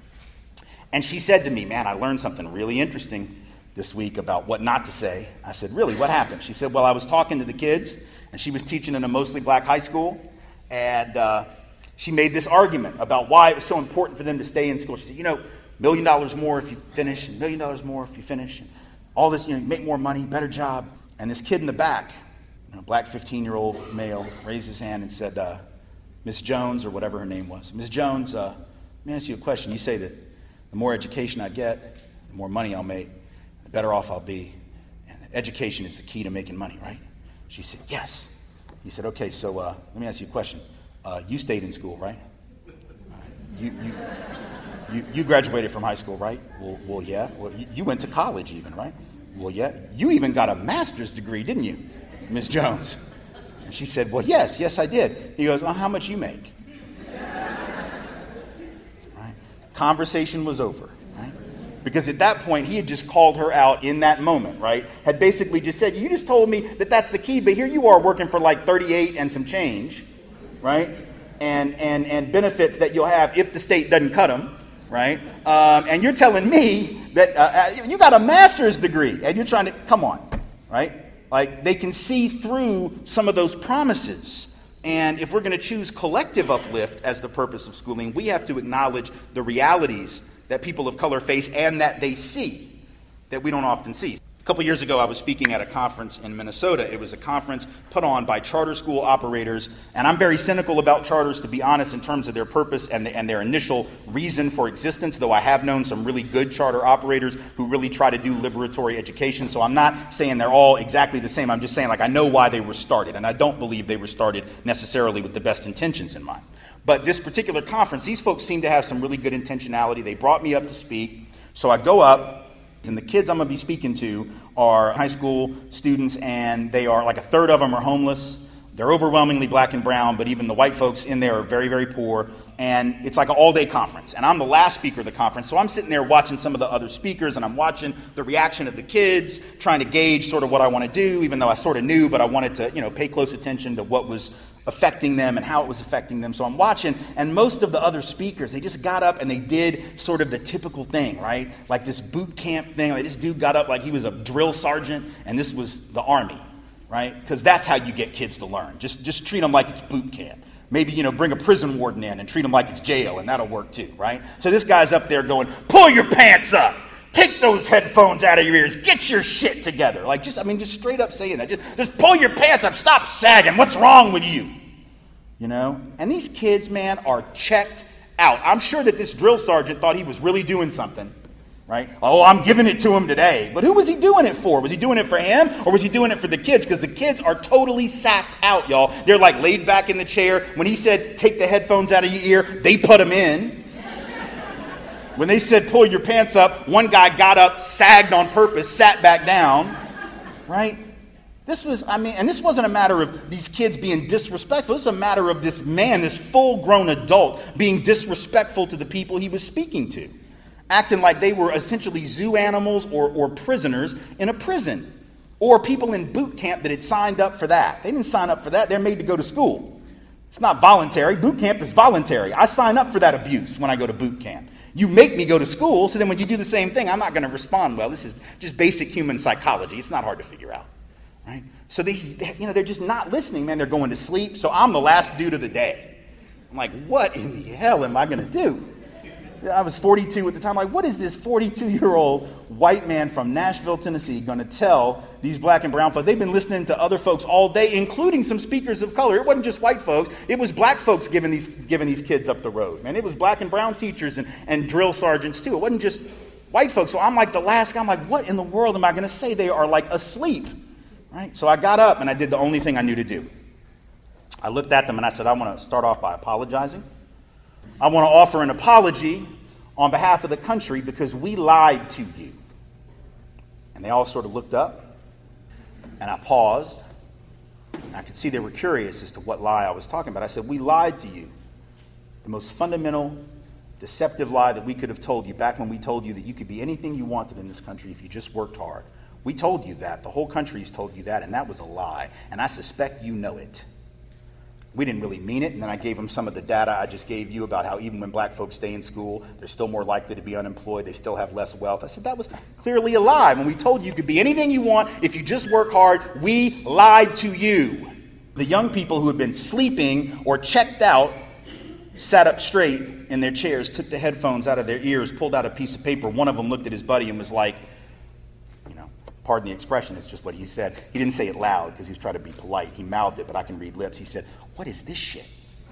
And she said to me, man, I learned something really interesting this week about what not to say. I said, really, what happened? She said, well, I was talking to the kids, and she was teaching in a mostly black high school, and she made this argument about why it was so important for them to stay in school. She said, $1 million more if you finish, $1 million more if you finish, and all this, you make more money, better job. And this kid in the back, a black 15-year-old male, raised his hand and said, Miss Jones, or whatever her name was, Miss Jones, let me ask you a question. You say that the more education I get, the more money I'll make, the better off I'll be. And education is the key to making money, right? She said, yes. He said, okay, so let me ask you a question. You stayed in school, right? You graduated from high school, right? Well, yeah. Well, you went to college even, right? Well, yeah. You even got a master's degree, didn't you, Miss Jones? And she said, well, yes, I did. He goes, how much you make? Right? conversation was over. Right? Because at that point, he had just called her out in that moment, right? Had basically just said, you just told me that that's the key, but here you are working for like 38 and some change, right? And benefits that you'll have if the state doesn't cut them, right? And you're telling me that you got a master's degree and you're trying to, come on, right? Like they can see through some of those promises. And if we're going to choose collective uplift as the purpose of schooling, we have to acknowledge the realities that people of color face and that they see that we don't often see. A couple years ago, I was speaking at a conference in Minnesota. It was a conference put on by charter school operators, and I'm very cynical about charters, to be honest, in terms of their purpose and their initial reason for existence, though I have known some really good charter operators who really try to do liberatory education, so I'm not saying they're all exactly the same. I'm just saying, like, I know why they were started, and I don't believe they were started necessarily with the best intentions in mind. But this particular conference, these folks seem to have some really good intentionality. They brought me up to speak, so I go up, and the kids I'm going to be speaking to are high school students, and they are, like a third of them are homeless. They're overwhelmingly black and brown, but even the white folks in there are very, very poor. And it's like an all-day conference. And I'm the last speaker of the conference, so I'm sitting there watching some of the other speakers, and I'm watching the reaction of the kids, trying to gauge sort of what I want to do, even though I sort of knew, but I wanted to, pay close attention to what was affecting them and how it was affecting them. So I'm watching, and most of the other speakers, they just got up and they did sort of the typical thing, right? Like this boot camp thing. Like this dude got up like he was a drill sergeant, and this was the Army, right? Because that's how you get kids to learn. Just treat them like it's boot camp. Maybe, bring a prison warden in and treat them like it's jail, and that'll work too, right? So this guy's up there going, pull your pants up. Take those headphones out of your ears. Get your shit together. Like, just straight up saying that. Just pull your pants up. Stop sagging. What's wrong with you? And these kids, man, are checked out. I'm sure that this drill sergeant thought he was really doing something, right? Oh, I'm giving it to him today. But who was he doing it for? Was he doing it for him, or was he doing it for the kids? Because the kids are totally sacked out, y'all. They're like laid back in the chair. When he said, take the headphones out of your ear, they put them in. When they said, pull your pants up, one guy got up, sagged on purpose, sat back down, right? This wasn't a matter of these kids being disrespectful. This is a matter of this man, this full-grown adult, being disrespectful to the people he was speaking to, acting like they were essentially zoo animals or prisoners in a prison, or people in boot camp that had signed up for that. They didn't sign up for that. They're made to go to school. It's not voluntary. Boot camp is voluntary. I sign up for that abuse when I go to boot camp. You make me go to school, so then when you do the same thing, I'm not going to respond well. This is just basic human psychology. It's not hard to figure out, right? So they're just not listening, man. They're going to sleep. So I'm the last dude of the day. I'm like, what in the hell am I going to do? I was 42 at the time. Like, what is this 42-year-old white man from Nashville, Tennessee, going to tell these black and brown folks? They've been listening to other folks all day, including some speakers of color. It wasn't just white folks. It was black folks giving these kids up the road, man. It was black and brown teachers and drill sergeants, too. It wasn't just white folks. So I'm like the last guy. I'm like, what in the world am I going to say? They are like asleep, right? So I got up and I did the only thing I knew to do. I looked at them and I said, I want to start off by apologizing. I want to offer an apology on behalf of the country because we lied to you. And they all sort of looked up, and I paused, and I could see they were curious as to what lie I was talking about. I said, we lied to you. The most fundamental, deceptive lie that we could have told you back when we told you that you could be anything you wanted in this country if you just worked hard. We told you that. The whole country's told you that, and that was a lie. And I suspect you know it. We didn't really mean it, and then I gave them some of the data I just gave you about how even when black folks stay in school, they're still more likely to be unemployed, they still have less wealth. I said, that was clearly a lie. When we told you could be anything you want if you just work hard, we lied to you. The young people who had been sleeping or checked out sat up straight in their chairs, took the headphones out of their ears, pulled out a piece of paper. One of them looked at his buddy and was like, pardon the expression, it's just what he said. He didn't say it loud because he was trying to be polite. He mouthed it, but I can read lips. He said, what is this shit?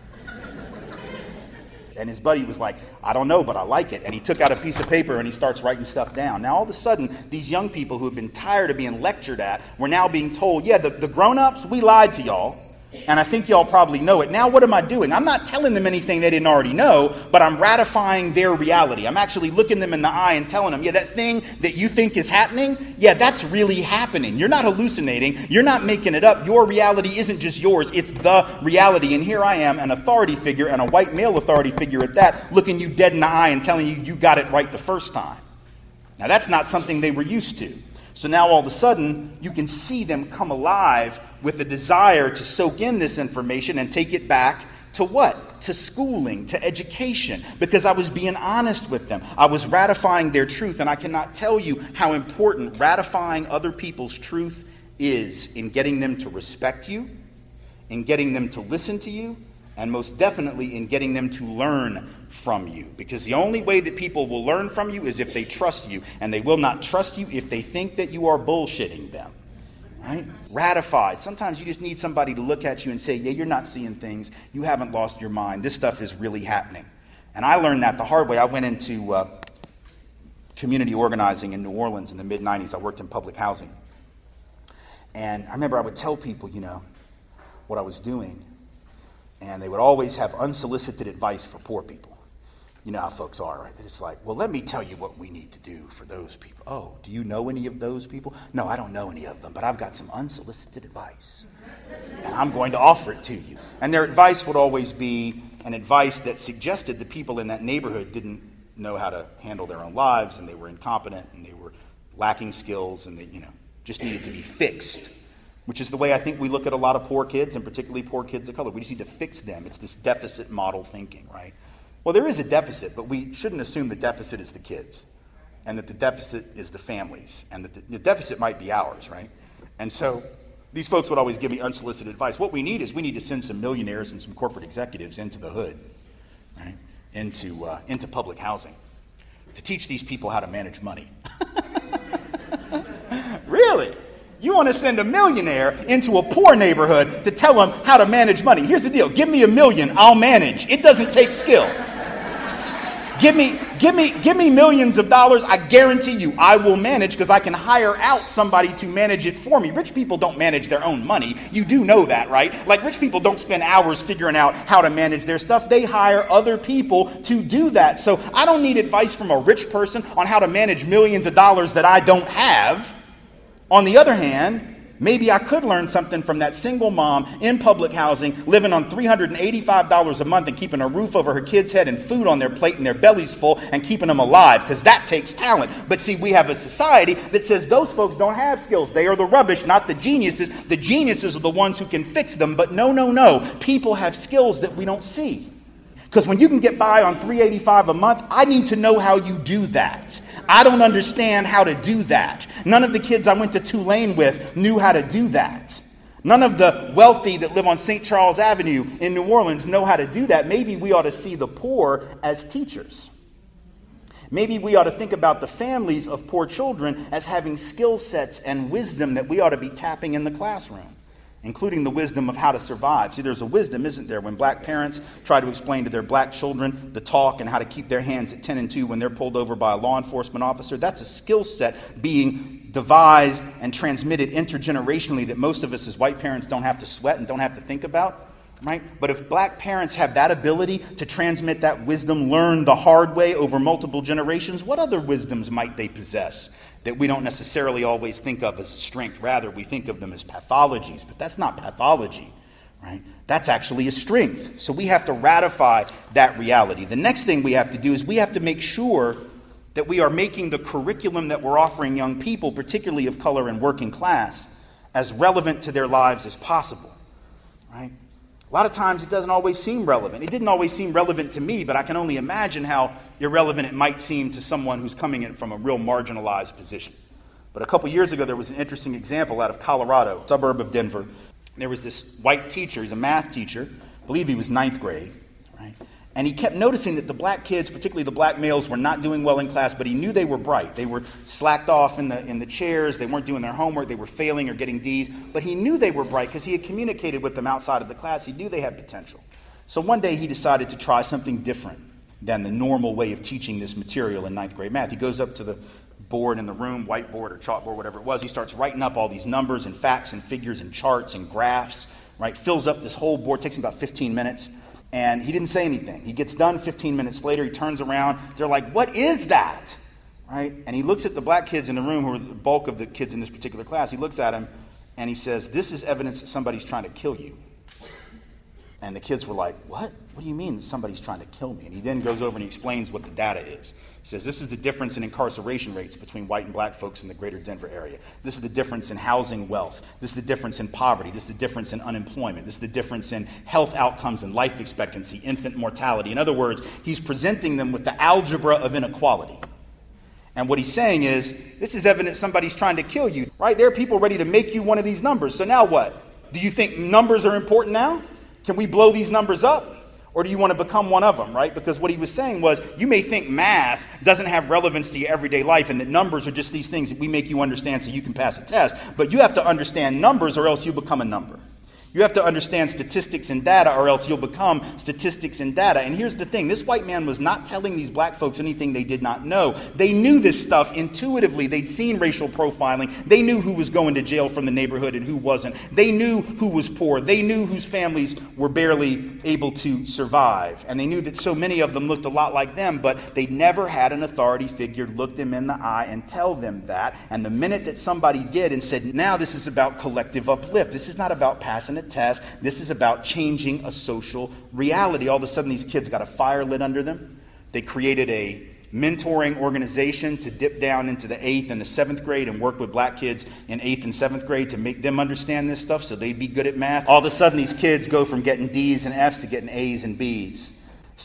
And his buddy was like, I don't know, but I like it. And he took out a piece of paper and he starts writing stuff down. Now, all of a sudden, these young people who have been tired of being lectured at were now being told, yeah, the grown-ups, we lied to y'all. And I think y'all probably know it. Now what am I doing? I'm not telling them anything they didn't already know, but I'm ratifying their reality. I'm actually looking them in the eye and telling them, yeah, that thing that you think is happening, yeah, that's really happening. You're not hallucinating. You're not making it up. Your reality isn't just yours. It's the reality. And here I am, an authority figure, and a white male authority figure at that, looking you dead in the eye and telling you you got it right the first time. Now that's not something they were used to. So now all of a sudden, you can see them come alive with a desire to soak in this information and take it back to what? To schooling, to education, because I was being honest with them. I was ratifying their truth, and I cannot tell you how important ratifying other people's truth is in getting them to respect you, in getting them to listen to you, and most definitely in getting them to learn from you. Because the only way that people will learn from you is if they trust you, and they will not trust you if they think that you are bullshitting them. Right? Ratified. Sometimes you just need somebody to look at you and say, yeah, you're not seeing things. You haven't lost your mind. This stuff is really happening. And I learned that the hard way. I went into community organizing in New Orleans in the mid-'90s. I worked in public housing. And I remember I would tell people, what I was doing. And they would always have unsolicited advice for poor people. You know how folks are, right? They're just like, well, let me tell you what we need to do for those people. Oh, do you know any of those people? No, I don't know any of them, but I've got some unsolicited advice. And I'm going to offer it to you. And their advice would always be an advice that suggested the people in that neighborhood didn't know how to handle their own lives, and they were incompetent, and they were lacking skills, and they, just needed to be fixed. Which is the way I think we look at a lot of poor kids, and particularly poor kids of color. We just need to fix them. It's this deficit model thinking, right? Well, there is a deficit, but we shouldn't assume the deficit is the kids, and that the deficit is the families, and that the deficit might be ours, right? And so these folks would always give me unsolicited advice. What we need is we need to send some millionaires and some corporate executives into the hood, right? Into public housing to teach these people how to manage money. Really? You want to send a millionaire into a poor neighborhood to tell them how to manage money. Here's the deal. Give me $1 million, I'll manage. It doesn't take skill. Give me millions of dollars. I guarantee you I will manage because I can hire out somebody to manage it for me. Rich people don't manage their own money. You do know that, right? Like rich people don't spend hours figuring out how to manage their stuff. They hire other people to do that. So I don't need advice from a rich person on how to manage millions of dollars that I don't have. On the other hand, maybe I could learn something from that single mom in public housing living on $385 a month and keeping a roof over her kid's head and food on their plate and their bellies full and keeping them alive, because that takes talent. But see, we have a society that says those folks don't have skills. They are the rubbish, not the geniuses. The geniuses are the ones who can fix them. But no. People have skills that we don't see. Because when you can get by on $385 a month, I need to know how you do that. I don't understand how to do that. None of the kids I went to Tulane with knew how to do that. None of the wealthy that live on St. Charles Avenue in New Orleans know how to do that. Maybe we ought to see the poor as teachers. Maybe we ought to think about the families of poor children as having skill sets and wisdom that we ought to be tapping in the classroom, including the wisdom of how to survive. See, there's a wisdom, isn't there, when black parents try to explain to their black children the talk and how to keep their hands at 10 and 2 when they're pulled over by a law enforcement officer. That's a skill set being devised and transmitted intergenerationally that most of us as white parents don't have to sweat and don't have to think about, right? But if black parents have that ability to transmit that wisdom, learned the hard way over multiple generations, what other wisdoms might they possess that we don't necessarily always think of as a strength? Rather, we think of them as pathologies, but that's not pathology, right? That's actually a strength. So we have to ratify that reality. The next thing we have to do is we have to make sure that we are making the curriculum that we're offering young people, particularly of color and working class, as relevant to their lives as possible, right? A lot of times it doesn't always seem relevant. It didn't always seem relevant to me, but I can only imagine how irrelevant it might seem to someone who's coming in from a real marginalized position. But a couple years ago, there was an interesting example out of Colorado, suburb of Denver. There was this white teacher, he's a math teacher, I believe he was 9th grade, right? And he kept noticing that the black kids, particularly the black males, were not doing well in class, but he knew they were bright. They were slacked off in the chairs. They weren't doing their homework. They were failing or getting D's. But he knew they were bright because he had communicated with them outside of the class. He knew they had potential. So one day he decided to try something different than the normal way of teaching this material in 9th grade math. He goes up to the board in the room, whiteboard or chalkboard, whatever it was. He starts writing up all these numbers and facts and figures and charts and graphs, right? Fills up this whole board, takes him about 15 minutes, and he didn't say anything. He gets done 15 minutes later, he turns around, they're like, what is that? Right? And he looks at the black kids in the room, who are the bulk of the kids in this particular class. He looks at them, and he says, this is evidence that somebody's trying to kill you. And the kids were like, what? What do you mean that somebody's trying to kill me? And he then goes over and he explains what the data is. He says, this is the difference in incarceration rates between white and black folks in the greater Denver area. This is the difference in housing wealth. This is the difference in poverty. This is the difference in unemployment. This is the difference in health outcomes and life expectancy, infant mortality. In other words, he's presenting them with the algebra of inequality. And what he's saying is, this is evidence somebody's trying to kill you, right? There are people ready to make you one of these numbers. So now what? Do you think numbers are important now? Can we blow these numbers up? Or do you want to become one of them, right? Because what he was saying was, you may think math doesn't have relevance to your everyday life and that numbers are just these things that we make you understand so you can pass a test. But you have to understand numbers or else you become a number. You have to understand statistics and data or else you'll become statistics and data. And here's the thing. This white man was not telling these black folks anything they did not know. They knew this stuff intuitively. They'd seen racial profiling. They knew who was going to jail from the neighborhood and who wasn't. They knew who was poor. They knew whose families were barely able to survive. And they knew that so many of them looked a lot like them, but they never had an authority figure look them in the eye and tell them that. And the minute that somebody did and said, now this is about collective uplift. This is not about passing a test. This is about changing a social reality. All of a sudden, these kids got a fire lit under them. They created a mentoring organization to dip down into the 8th and the 7th grade and work with black kids in 8th and 7th grade to make them understand this stuff so they'd be good at math. All of a sudden, these kids go from getting D's and F's to getting A's and B's.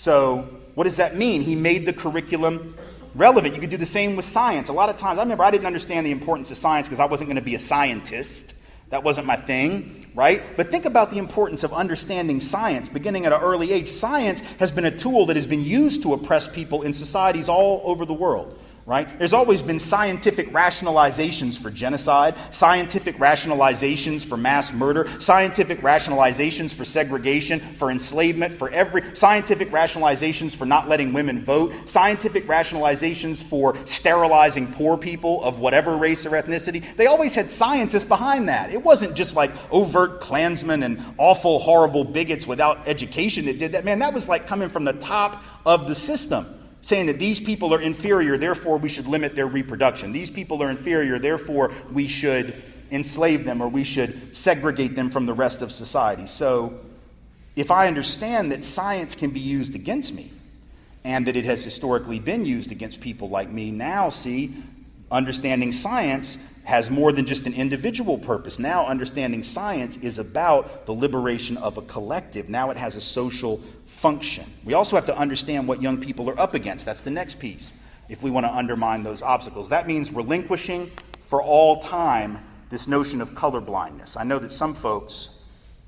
So what does that mean? He made the curriculum relevant. You could do the same with science. A lot of times, I remember I didn't understand the importance of science because I wasn't going to be a scientist. That wasn't my thing, right? But think about the importance of understanding science beginning at an early age. Science has been a tool that has been used to oppress people in societies all over the world, right? There's always been scientific rationalizations for genocide, scientific rationalizations for mass murder, scientific rationalizations for segregation, for enslavement, scientific rationalizations for not letting women vote, scientific rationalizations for sterilizing poor people of whatever race or ethnicity. They always had scientists behind that. It wasn't just like overt Klansmen and awful, horrible bigots without education that did that. Man, that was like coming from the top of the system, saying that these people are inferior, therefore we should limit their reproduction. These people are inferior, therefore we should enslave them or we should segregate them from the rest of society. So if I understand that science can be used against me and that it has historically been used against people like me, now see, understanding science has more than just an individual purpose. Now understanding science is about the liberation of a collective. Now it has a social function. We also have to understand what young people are up against. That's the next piece, if we want to undermine those obstacles. That means relinquishing for all time this notion of colorblindness. I know that some folks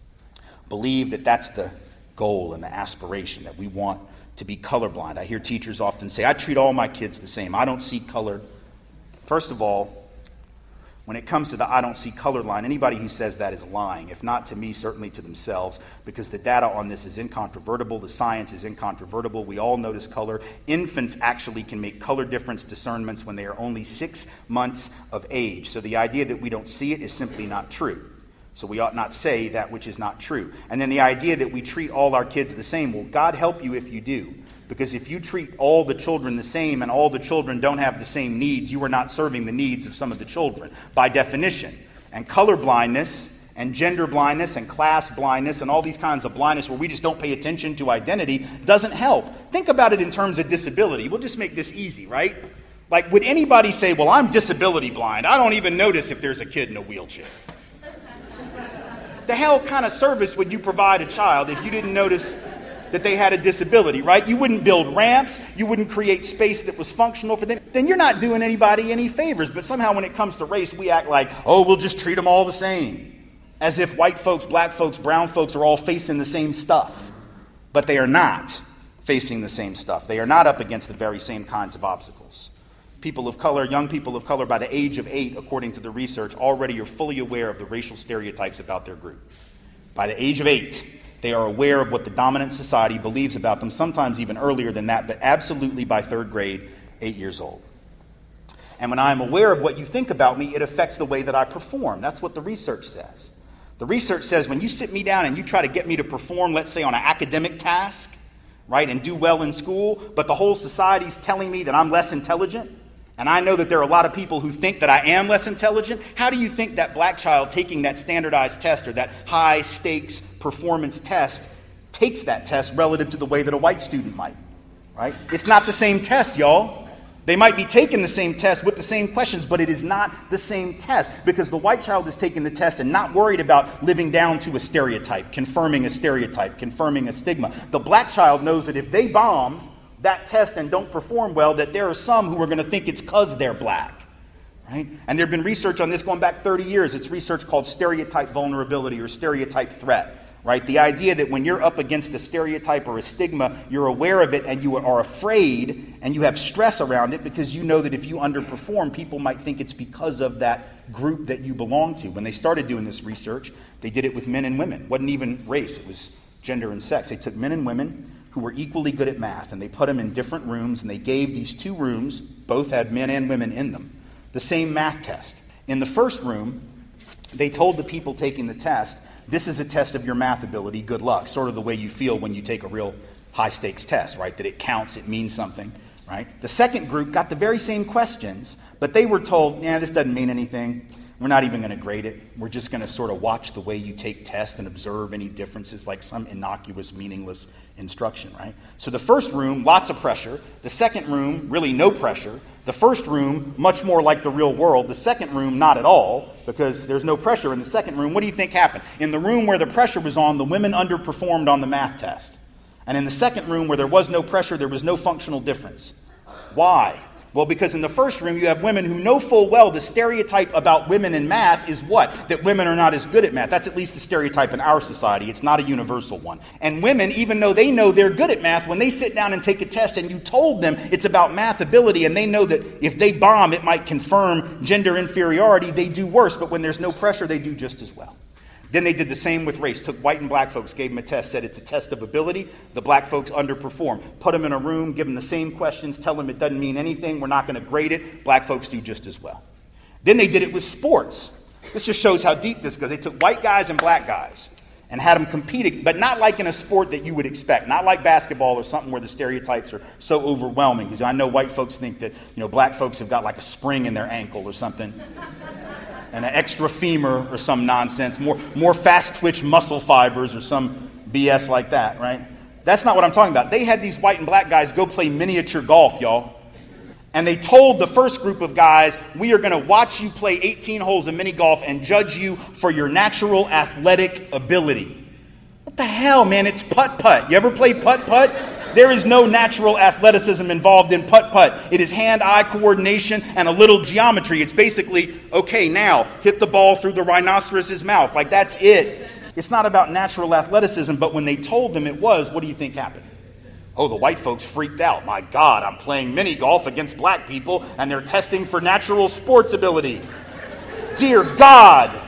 believe that that's the goal and the aspiration, that we want to be colorblind. I hear teachers often say, I treat all my kids the same. I don't see color. First of all, when it comes to the I don't see color line, anybody who says that is lying. If not to me, certainly to themselves, because the data on this is incontrovertible. The science is incontrovertible. We all notice color. Infants actually can make color difference discernments when they are only 6 months of age. So the idea that we don't see it is simply not true. So we ought not say that which is not true. And then the idea that we treat all our kids the same, well, God help you if you do. Because if you treat all the children the same and all the children don't have the same needs, you are not serving the needs of some of the children, by definition. And color blindness and gender blindness and class blindness and all these kinds of blindness where we just don't pay attention to identity doesn't help. Think about it in terms of disability. We'll just make this easy, right? Like, would anybody say, well, I'm disability blind. I don't even notice if there's a kid in a wheelchair. The hell kind of service would you provide a child if you didn't notice that they had a disability, right? You wouldn't build ramps. You wouldn't create space that was functional for them. Then you're not doing anybody any favors. But somehow when it comes to race, we act like, oh, we'll just treat them all the same. As if white folks, black folks, brown folks are all facing the same stuff. But they are not facing the same stuff. They are not up against the very same kinds of obstacles. People of color, young people of color, by the age of 8, according to the research, already are fully aware of the racial stereotypes about their group. By the age of 8, they are aware of what the dominant society believes about them, sometimes even earlier than that, but absolutely by 3rd grade, 8 years old. And when I'm aware of what you think about me, it affects the way that I perform. That's what the research says. The research says when you sit me down and you try to get me to perform, let's say, on an academic task, right, and do well in school, but the whole society's telling me that I'm less intelligent, and I know that there are a lot of people who think that I am less intelligent, how do you think that black child taking that standardized test or that high-stakes performance test takes that test relative to the way that a white student might, right? It's not the same test, y'all. They might be taking the same test with the same questions, but it is not the same test because the white child is taking the test and not worried about living down to a stereotype, confirming a stigma. The black child knows that if they bomb that test and don't perform well, that there are some who are going to think it's because they're black. Right? And there have been research on this going back 30 years. It's research called stereotype vulnerability or stereotype threat. Right? The idea that when you're up against a stereotype or a stigma, you're aware of it and you are afraid and you have stress around it because you know that if you underperform, people might think it's because of that group that you belong to. When they started doing this research, they did it with men and women. It wasn't even race, it was gender and sex. They took men and women who were equally good at math and they put them in different rooms and they gave these two rooms, both had men and women in them, the same math test. In the first room, they told the people taking the test, this is a test of your math ability, good luck, sort of the way you feel when you take a real high-stakes test, right? That it counts, it means something, right? The second group got the very same questions, but they were told, this doesn't mean anything. We're not even going to grade it. We're just going to sort of watch the way you take tests and observe any differences, like some innocuous, meaningless instruction, right? So the first room, lots of pressure. The second room, really no pressure. The first room, much more like the real world. The second room, not at all, because there's no pressure in the second room. What do you think happened? In the room where the pressure was on, the women underperformed on the math test. And in the second room where there was no pressure, there was no functional difference. Why? Well, because in the first room, you have women who know full well the stereotype about women in math is what? That women are not as good at math. That's at least the stereotype in our society. It's not a universal one. And women, even though they know they're good at math, when they sit down and take a test and you told them it's about math ability and they know that if they bomb, it might confirm gender inferiority, they do worse. But when there's no pressure, they do just as well. Then they did the same with race. Took white and black folks, gave them a test, said it's a test of ability. The black folks underperform. Put them in a room, give them the same questions, tell them it doesn't mean anything, we're not going to grade it. Black folks do just as well. Then they did it with sports. This just shows how deep this goes. They took white guys and black guys and had them competing, but not like in a sport that you would expect, not like basketball or something where the stereotypes are so overwhelming. Because I know white folks think that black folks have got like a spring in their ankle or something. And an extra femur or some nonsense, more fast-twitch muscle fibers or some BS like that, right? That's not what I'm talking about. They had these white and black guys go play miniature golf, y'all. And they told the first group of guys, we are going to watch you play 18 holes of mini golf and judge you for your natural athletic ability. What the hell, man? It's putt-putt. You ever play putt-putt? There is no natural athleticism involved in putt-putt. It is hand-eye coordination and a little geometry. It's basically, okay, now, hit the ball through the rhinoceros's mouth. Like, that's it. It's not about natural athleticism, but when they told them it was, what do you think happened? Oh, the white folks freaked out. My God, I'm playing mini golf against black people, and they're testing for natural sports ability. Dear God!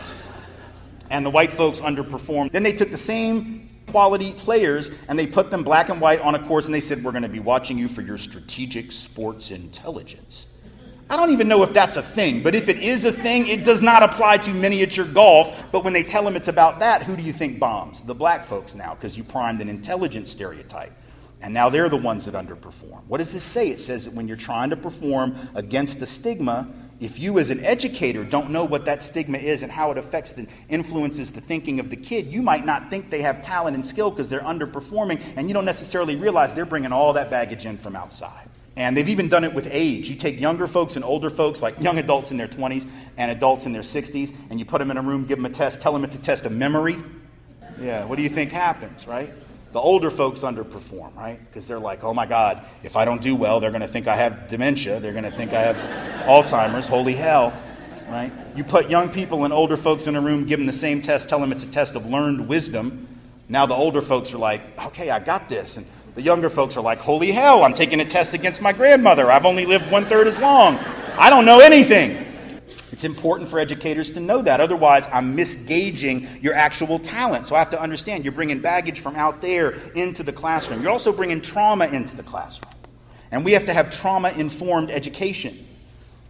And the white folks underperformed. Then they took the same quality players and they put them black and white on a course and they said, we're going to be watching you for your strategic sports intelligence. I don't even know if that's a thing, but if it is a thing, it does not apply to miniature golf. But when they tell them it's about that, who do you think bombs? The black folks now, because you primed an intelligence stereotype. And now they're the ones that underperform. What does this say? It says that when you're trying to perform against a stigma, if you as an educator don't know what that stigma is and how it affects and influences the thinking of the kid, you might not think they have talent and skill because they're underperforming, and you don't necessarily realize they're bringing all that baggage in from outside. And they've even done it with age. You take younger folks and older folks, like young adults in their 20s and adults in their 60s, and you put them in a room, give them a test, tell them it's a test of memory. Yeah, what do you think happens, right? The older folks underperform, right? Because they're like, oh my God, if I don't do well, they're going to think I have dementia. They're going to think I have Alzheimer's. Holy hell, right? You put young people and older folks in a room, give them the same test, tell them it's a test of learned wisdom. Now the older folks are like, okay, I got this. And the younger folks are like, holy hell, I'm taking a test against my grandmother. I've only lived 1/3 as long. I don't know anything. It's important for educators to know that. Otherwise, I'm misgauging your actual talent. So I have to understand you're bringing baggage from out there into the classroom. You're also bringing trauma into the classroom. And we have to have trauma-informed education, right?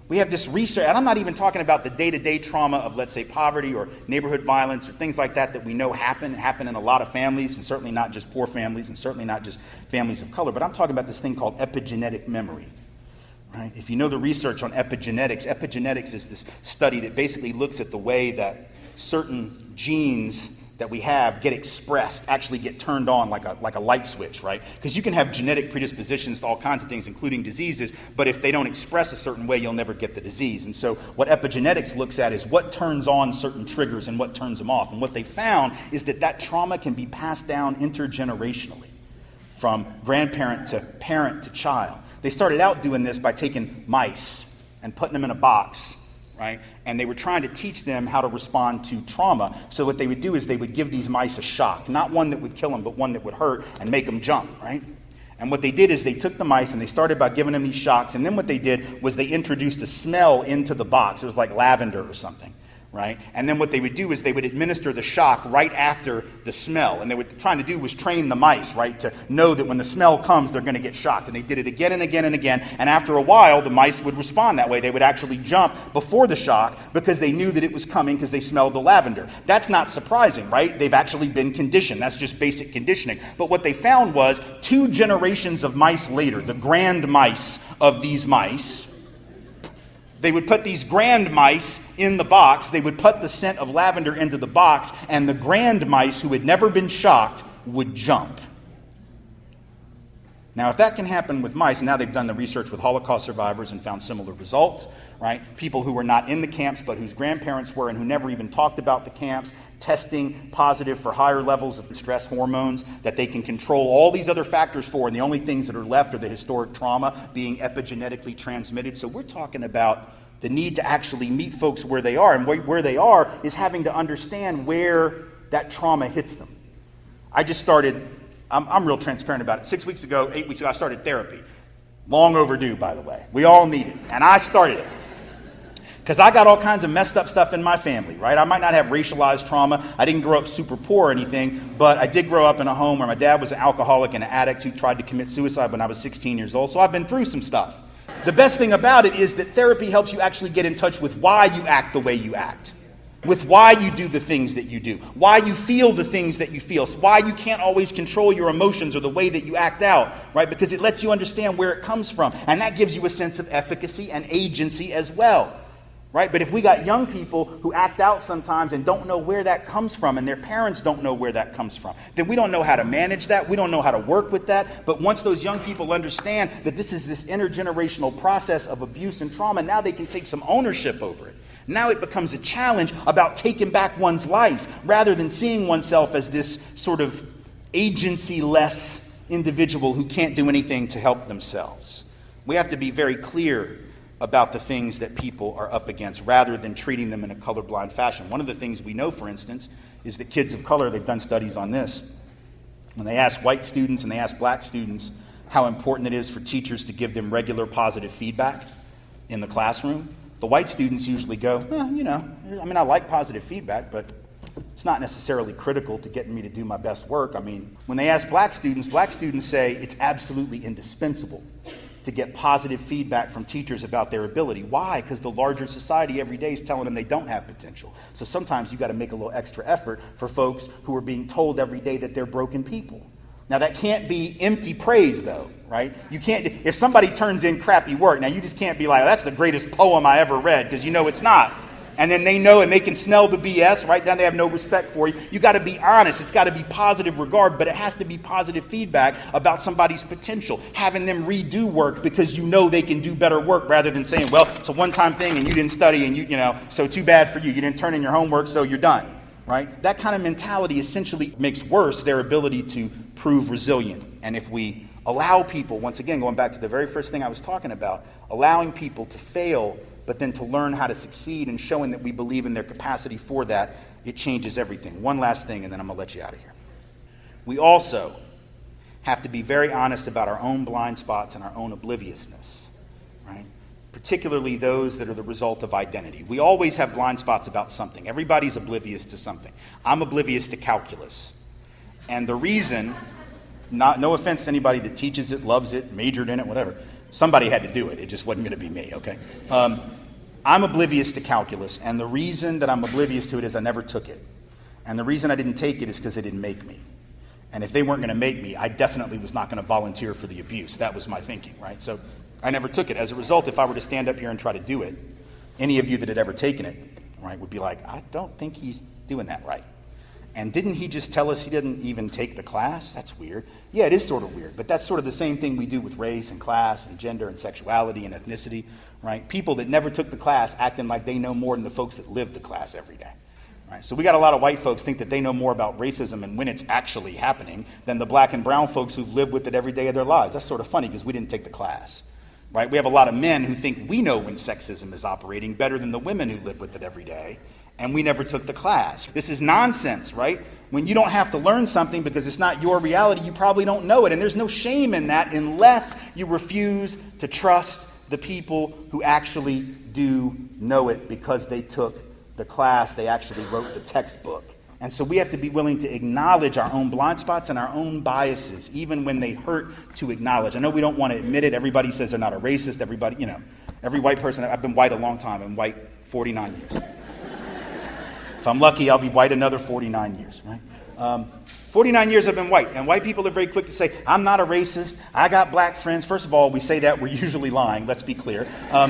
We have this research, and I'm not even talking about the day-to-day trauma of, let's say, poverty or neighborhood violence or things like that we know happen in a lot of families, and certainly not just poor families, and certainly not just families of color. But I'm talking about this thing called epigenetic memory. Right? If you know the research on epigenetics is this study that basically looks at the way that certain genes that we have get expressed, actually get turned on like a light switch, right? Because you can have genetic predispositions to all kinds of things, including diseases, but if they don't express a certain way, you'll never get the disease. And so what epigenetics looks at is what turns on certain triggers and what turns them off. And what they found is that trauma can be passed down intergenerationally from grandparent to child. They started out doing this by taking mice and putting them in a box, right? And they were trying to teach them how to respond to trauma. So what they would do is they would give these mice a shock, not one that would kill them, but one that would hurt and make them jump, right? And what they did is they took the mice and they started by giving them these shocks. And then what they did was they introduced a smell into the box. It was like lavender or something, right? And then what they would do is they would administer the shock right after the smell. And they were trying to do was train the mice, right, to know that when the smell comes, they're going to get shocked. And they did it again and again and again. And after a while, the mice would respond that way. They would actually jump before the shock because they knew that it was coming because they smelled the lavender. That's not surprising, right? They've actually been conditioned. That's just basic conditioning. But what they found was 2 generations of mice later, the grand mice of these mice, they would put these grand mice in the box. They would put the scent of lavender into the box, and the grand mice who had never been shocked would jump. Now, if that can happen with mice, and now they've done the research with Holocaust survivors and found similar results, right? People who were not in the camps but whose grandparents were and who never even talked about the camps, testing positive for higher levels of stress hormones that they can control all these other factors for, and the only things that are left are the historic trauma being epigenetically transmitted. So we're talking about the need to actually meet folks where they are, and where they are is having to understand where that trauma hits them. I just started, I'm real transparent about it. 8 weeks ago, I started therapy. Long overdue, by the way. We all need it, and I started it. Because I got all kinds of messed up stuff in my family, right? I might not have racialized trauma. I didn't grow up super poor or anything, but I did grow up in a home where my dad was an alcoholic and an addict who tried to commit suicide when I was 16 years old, so I've been through some stuff. The best thing about it is that therapy helps you actually get in touch with why you act the way you act, with why you do the things that you do, why you feel the things that you feel, why you can't always control your emotions or the way that you act out, right? Because it lets you understand where it comes from, and that gives you a sense of efficacy and agency as well, right? But if we got young people who act out sometimes and don't know where that comes from, and their parents don't know where that comes from, then we don't know how to manage that. We don't know how to work with that. But once those young people understand that this is this intergenerational process of abuse and trauma, now they can take some ownership over it. Now it becomes a challenge about taking back one's life rather than seeing oneself as this sort of agency-less individual who can't do anything to help themselves. We have to be very clear about the things that people are up against rather than treating them in a colorblind fashion. One of the things we know, for instance, is that kids of color, they've done studies on this. When they ask white students and they ask black students how important it is for teachers to give them regular positive feedback in the classroom, the white students usually go, I like positive feedback, but it's not necessarily critical to getting me to do my best work. When they ask black students say it's absolutely indispensable to get positive feedback from teachers about their ability. Why? Because the larger society every day is telling them they don't have potential. So sometimes you got to make a little extra effort for folks who are being told every day that they're broken people. Now that can't be empty praise though, right? You can't, if somebody turns in crappy work, now you just can't be like, that's the greatest poem I ever read, because you know it's not. And then they know and they can smell the BS, right? Then they have no respect for you. You got to be honest. It's got to be positive regard, but it has to be positive feedback about somebody's potential. Having them redo work because you know they can do better work rather than saying, well, it's a one-time thing and you didn't study and so too bad for you. You didn't turn in your homework, so you're done, right? That kind of mentality essentially makes worse their ability to prove resilient. And if we allow people, once again, going back to the very first thing I was talking about, allowing people to fail but then to learn how to succeed and showing that we believe in their capacity for that, it changes everything. One last thing, and then I'm going to let you out of here. We also have to be very honest about our own blind spots and our own obliviousness, right? Particularly those that are the result of identity. We always have blind spots about something. Everybody's oblivious to something. I'm oblivious to calculus. And the reason, no offense to anybody that teaches it, loves it, majored in it, whatever. Somebody had to do it. It just wasn't going to be me, okay? I'm oblivious to calculus, and the reason that I'm oblivious to it is I never took it. And the reason I didn't take it is because they didn't make me. And if they weren't going to make me, I definitely was not going to volunteer for the abuse. That was my thinking, right? So I never took it. As a result, if I were to stand up here and try to do it, any of you that had ever taken it, right, would be like, I don't think he's doing that right. And didn't he just tell us he didn't even take the class? That's weird. Yeah, it is sort of weird, but that's sort of the same thing we do with race and class and gender and sexuality and ethnicity, right? People that never took the class acting like they know more than the folks that live the class every day. Right? So we got a lot of white folks think that they know more about racism and when it's actually happening than the black and brown folks who've lived with it every day of their lives. That's sort of funny because we didn't take the class. Right? We have a lot of men who think we know when sexism is operating better than the women who live with it every day, and we never took the class. This is nonsense, right? When you don't have to learn something because it's not your reality, you probably don't know it, and there's no shame in that unless you refuse to trust the people who actually do know it because they took the class, they actually wrote the textbook. And so we have to be willing to acknowledge our own blind spots and our own biases, even when they hurt to acknowledge. I know we don't want to admit it. Everybody says they're not a racist. Everybody, every white person, I've been white a long time. I'm white 49 years. If I'm lucky, I'll be white another 49 years, right? 49 years I've been white, and white people are very quick to say, I'm not a racist. I got black friends. First of all, we say that, we're usually lying. Let's be clear.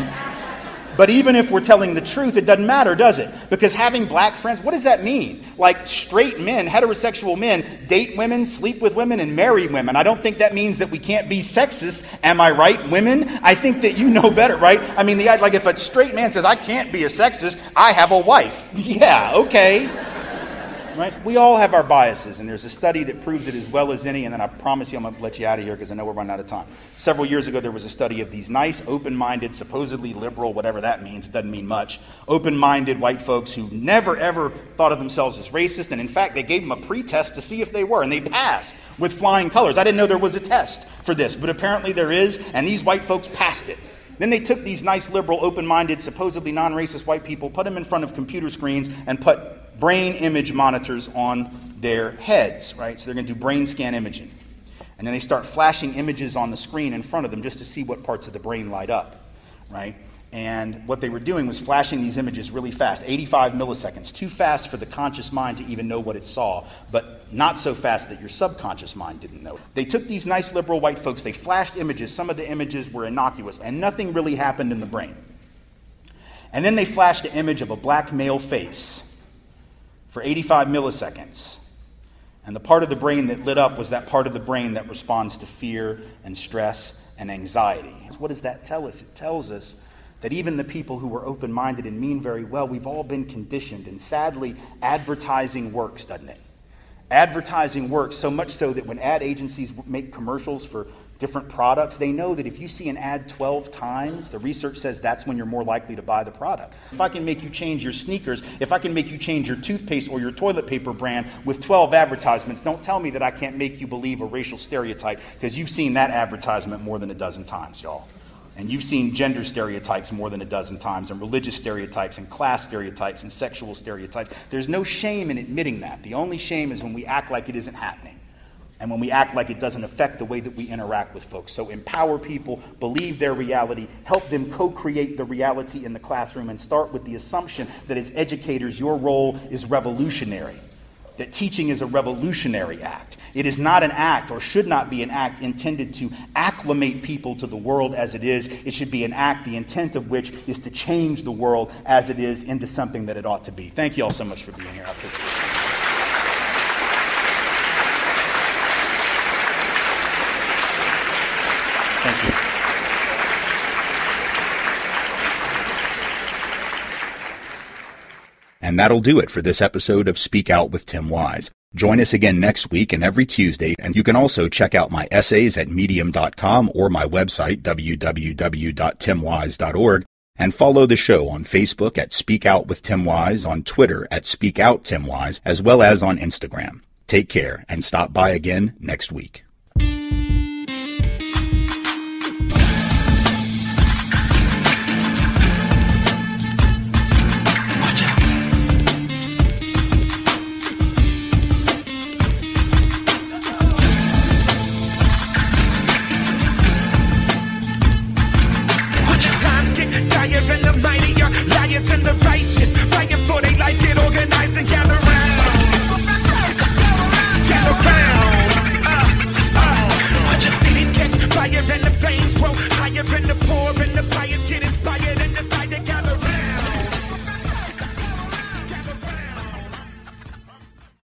But even if we're telling the truth, it doesn't matter, does it? Because having black friends, what does that mean? Like straight men, heterosexual men, date women, sleep with women, and marry women. I don't think that means that we can't be sexist. Am I right, women? I think that you know better, right? I mean, like if a straight man says, I can't be a sexist, I have a wife. Yeah, okay. Right? We all have our biases, and there's a study that proves it as well as any, and then I promise you I'm going to let you out of here because I know we're running out of time. Several years ago, there was a study of these nice, open-minded, supposedly liberal, whatever that means, it doesn't mean much, open-minded white folks who never, ever thought of themselves as racist, and in fact, they gave them a pre-test to see if they were, and they passed with flying colors. I didn't know there was a test for this, but apparently there is, and these white folks passed it. Then they took these nice, liberal, open-minded, supposedly non-racist white people, put them in front of computer screens, and put brain image monitors on their heads, right? So they're going to do brain scan imaging. And then they start flashing images on the screen in front of them just to see what parts of the brain light up, right? And what they were doing was flashing these images really fast, 85 milliseconds, too fast for the conscious mind to even know what it saw, but not so fast that your subconscious mind didn't know. They took these nice liberal white folks, they flashed images, some of the images were innocuous, and nothing really happened in the brain. And then they flashed an image of a black male face for 85 milliseconds. And the part of the brain that lit up was that part of the brain that responds to fear and stress and anxiety. So what does that tell us? It tells us that even the people who are open-minded and mean very well, we've all been conditioned. And sadly, advertising works, doesn't it? Advertising works so much so that when ad agencies make commercials for different products, they know that if you see an ad 12 times, the research says that's when you're more likely to buy the product. If I can make you change your sneakers, if I can make you change your toothpaste or your toilet paper brand with 12 advertisements, don't tell me that I can't make you believe a racial stereotype, because you've seen that advertisement more than a dozen times, y'all. And you've seen gender stereotypes more than a dozen times, and religious stereotypes, and class stereotypes, and sexual stereotypes. There's no shame in admitting that. The only shame is when we act like it isn't happening. And when we act like it doesn't affect the way that we interact with folks. So empower people, believe their reality, help them co-create the reality in the classroom, and start with the assumption that as educators, your role is revolutionary. That teaching is a revolutionary act. It is not an act, or should not be an act, intended to acclimate people to the world as it is. It should be an act, the intent of which is to change the world as it is into something that it ought to be. Thank you all so much for being here. I appreciate it. Thank you. And that'll do it for this episode of Speak Out with Tim Wise. Join us again next week and every Tuesday, and you can also check out my essays at medium.com or my website, www.timwise.org, and follow the show on Facebook at Speak Out with Tim Wise, on Twitter at Speak Out Tim Wise, as well as on Instagram. Take care, and stop by again next week. I give